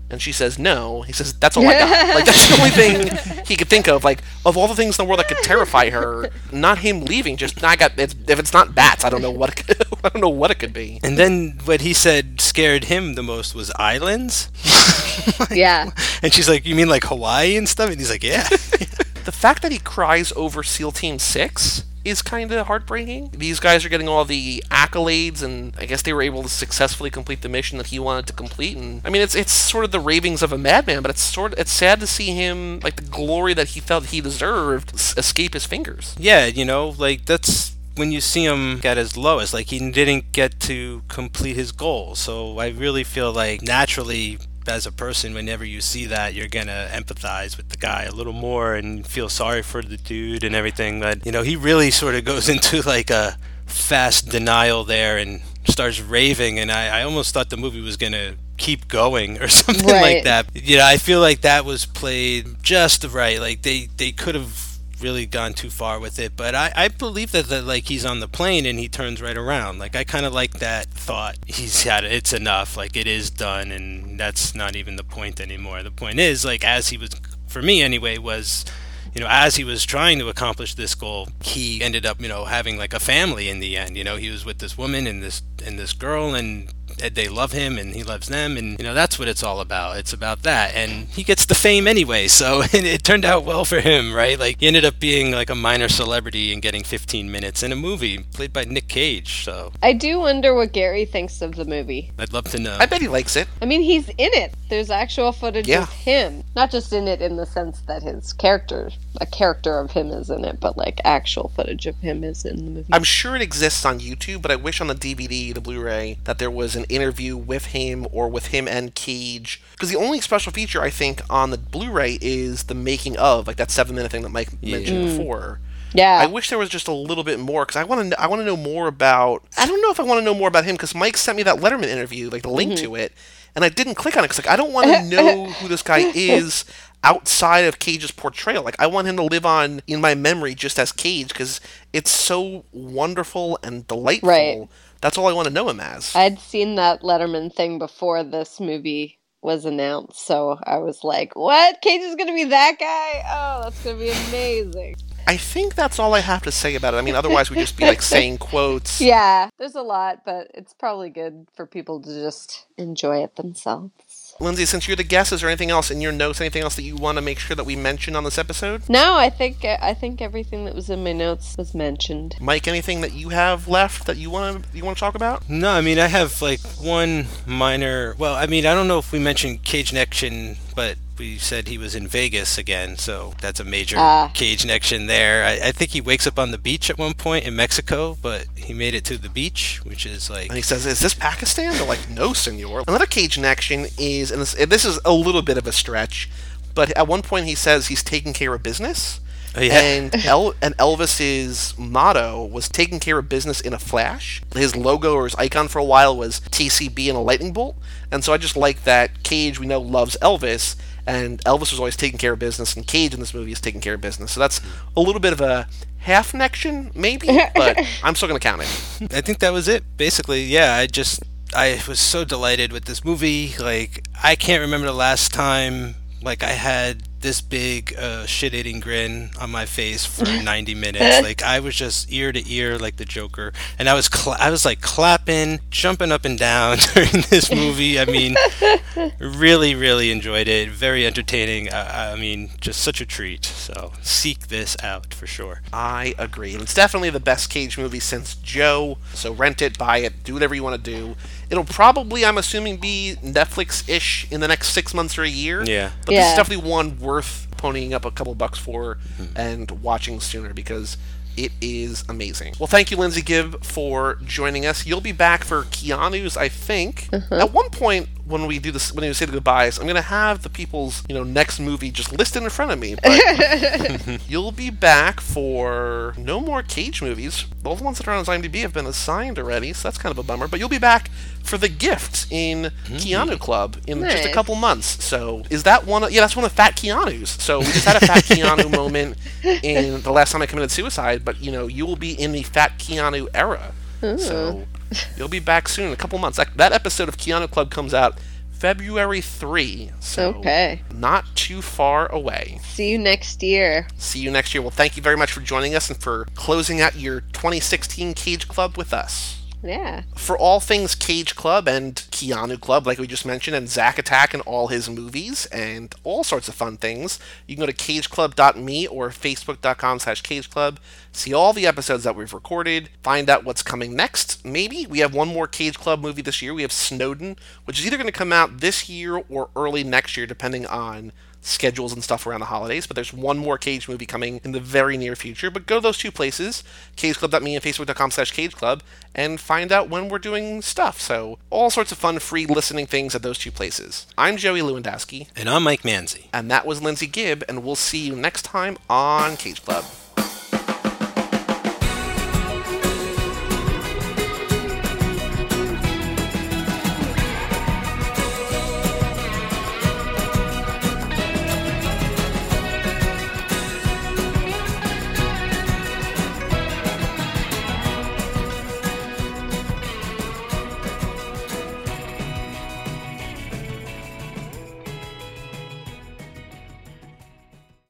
And she says, no. He says, that's all I got. Like, that's the only thing he could think of. Like, of all the things in the world that could terrify her, not him leaving, just, I got, it's, if it's not bats, I don't know what it could, I don't know what it could be. And then what he said scared him the most was islands. Like, yeah. And she's like, you mean like Hawaii and stuff? And he's like, yeah. The fact that he cries over SEAL Team six is kind of heartbreaking. These guys are getting all the accolades, and I guess they were able to successfully complete the mission that he wanted to complete. And I mean, it's it's sort of the ravings of a madman, but it's sort of, it's sad to see him, like, the glory that he felt he deserved escape his fingers. Yeah, you know, like, that's when you see him at his lowest. Like, he didn't get to complete his goal. So I really feel like naturally, as a person, whenever you see that, you're gonna empathize with the guy a little more and feel sorry for the dude and everything. But, you know, he really sort of goes into like a fast denial there and starts raving, and I, I almost thought the movie was gonna keep going or something right. like that. You know, I feel like that was played just right. Like, they, they could have really gone too far with it, but I, I believe that, that like he's on the plane and he turns right around. Like, I kind of like that thought. He's had it, it's enough, like it is done, and that's not even the point anymore. The point is, like, as he was, for me anyway, was, you know, as he was trying to accomplish this goal, he ended up, you know, having like a family in the end. You know, he was with this woman and this and this girl, and they love him and he loves them, and, you know, that's what it's all about. It's about that, and he gets the fame anyway, so it, it turned out well for him, right? Like, he ended up being like a minor celebrity and getting fifteen minutes in a movie played by Nick Cage. So I do wonder what Gary thinks of the movie. I'd love to know. I bet he likes it. I mean, he's in it. There's actual footage Yeah. of him, not just in it in the sense that his character, a character of him is in it, but like actual footage of him is in the movie. I'm sure it exists on YouTube, but I wish on the D V D, the Blu-ray, that there was an interview with him or with him and Cage. Because the only special feature, I think, on the Blu-ray is the making of, like that seven-minute thing that Mike Yeah. mentioned Mm. before. Yeah. I wish there was just a little bit more, because I want to I want to know more about... I don't know if I want to know more about him, because Mike sent me that Letterman interview, like the link Mm-hmm. to it, and I didn't click on it, because like, I don't want to know who this guy is outside of Cage's portrayal. Like, I want him to live on in my memory just as Cage, because it's so wonderful and delightful. Right. That's all I want to know him as. I'd seen that Letterman thing before this movie was announced, so I was like, what? Cage is going to be that guy? Oh, that's going to be amazing. I think that's all I have to say about it. I mean, otherwise we'd just be like saying quotes. Yeah, there's a lot, but it's probably good for people to just enjoy it themselves. Lindsay, since you're the guest, is there anything else in your notes, anything else that you want to make sure that we mention on this episode? No, I think I think everything that was in my notes was mentioned. Mike, anything that you have left that you want to you want to talk about? No, I mean, I have like one minor, well, I mean, I don't know if we mentioned Cage Connection, but we said he was in Vegas again, so that's a major Ah. Cage connection there. I, I think he wakes up on the beach at one point in Mexico, but he made it to the beach, which is like... And he says, is this Pakistan? They're like, no, senor. Another Cage connection is, and this, and this is a little bit of a stretch, but at one point he says he's taking care of business. Oh, yeah. And El- and Elvis's motto was taking care of business in a flash. His logo or his icon for a while was T C B and a lightning bolt. And so I just like that Cage, we know, loves Elvis, and Elvis was always taking care of business, and Cage in this movie is taking care of business. So that's a little bit of a half connection, maybe, but I'm still going to count it. I think that was it, basically. Yeah, I just... I was so delighted with this movie. Like, I can't remember the last time, like, I had this big uh, shit-eating grin on my face for ninety minutes. Like, I was just ear to ear like the Joker, and I was cla- I was like clapping, jumping up and down during this movie. I mean, really, really enjoyed it. Very entertaining. I, I mean, just such a treat. So seek this out for sure. I agree. And it's definitely the best Cage movie since Joe. So rent it, buy it, do whatever you want to do. It'll probably, I'm assuming, be Netflix-ish in the next six months or a year. Yeah. But Yeah. this is definitely one worth ponying up a couple bucks for and watching sooner, because it is amazing. Well, thank you, Lindsay Gibb, for joining us. You'll be back for Keanu's, I think. At one point, when we do this, when we say the goodbyes, I'm going to have the people's, you know, next movie just listed in front of me. But you'll be back for no more Cage movies. All the ones that are on his IMDb have been assigned already, so that's kind of a bummer. But you'll be back for The Gift in Keanu Club in just a Nice. couple months. So is that one of, yeah, that's one of Fat Keanu's. So we just had a Fat Keanu moment in the last time I committed suicide, but, you know, you will be in the Fat Keanu era. So you'll be back soon in a couple months. That, that episode of Keanu Club comes out February third. So okay. Not too far away. See you next year. See you next year. Well, thank you very much for joining us and for closing out your twenty sixteen Cage Club with us. Yeah. For all things Cage Club and Keanu Club, like we just mentioned, and Zack Attack and all his movies, and all sorts of fun things, you can go to cage club dot me or facebook.com slash cageclub, see all the episodes that we've recorded, find out what's coming next. Maybe we have one more Cage Club movie this year. We have Snowden, which is either going to come out this year or early next year, depending on schedules and stuff around the holidays, but there's one more Cage movie coming in the very near future. But go to those two places, cage club dot me and facebook.com slash cageclub, and find out when we're doing stuff. So all sorts of fun, free listening things at those two places. I'm Joey Lewandowski. And I'm Mike Manzi. And that was Lindsay Gibb, and we'll see you next time on Cage Club.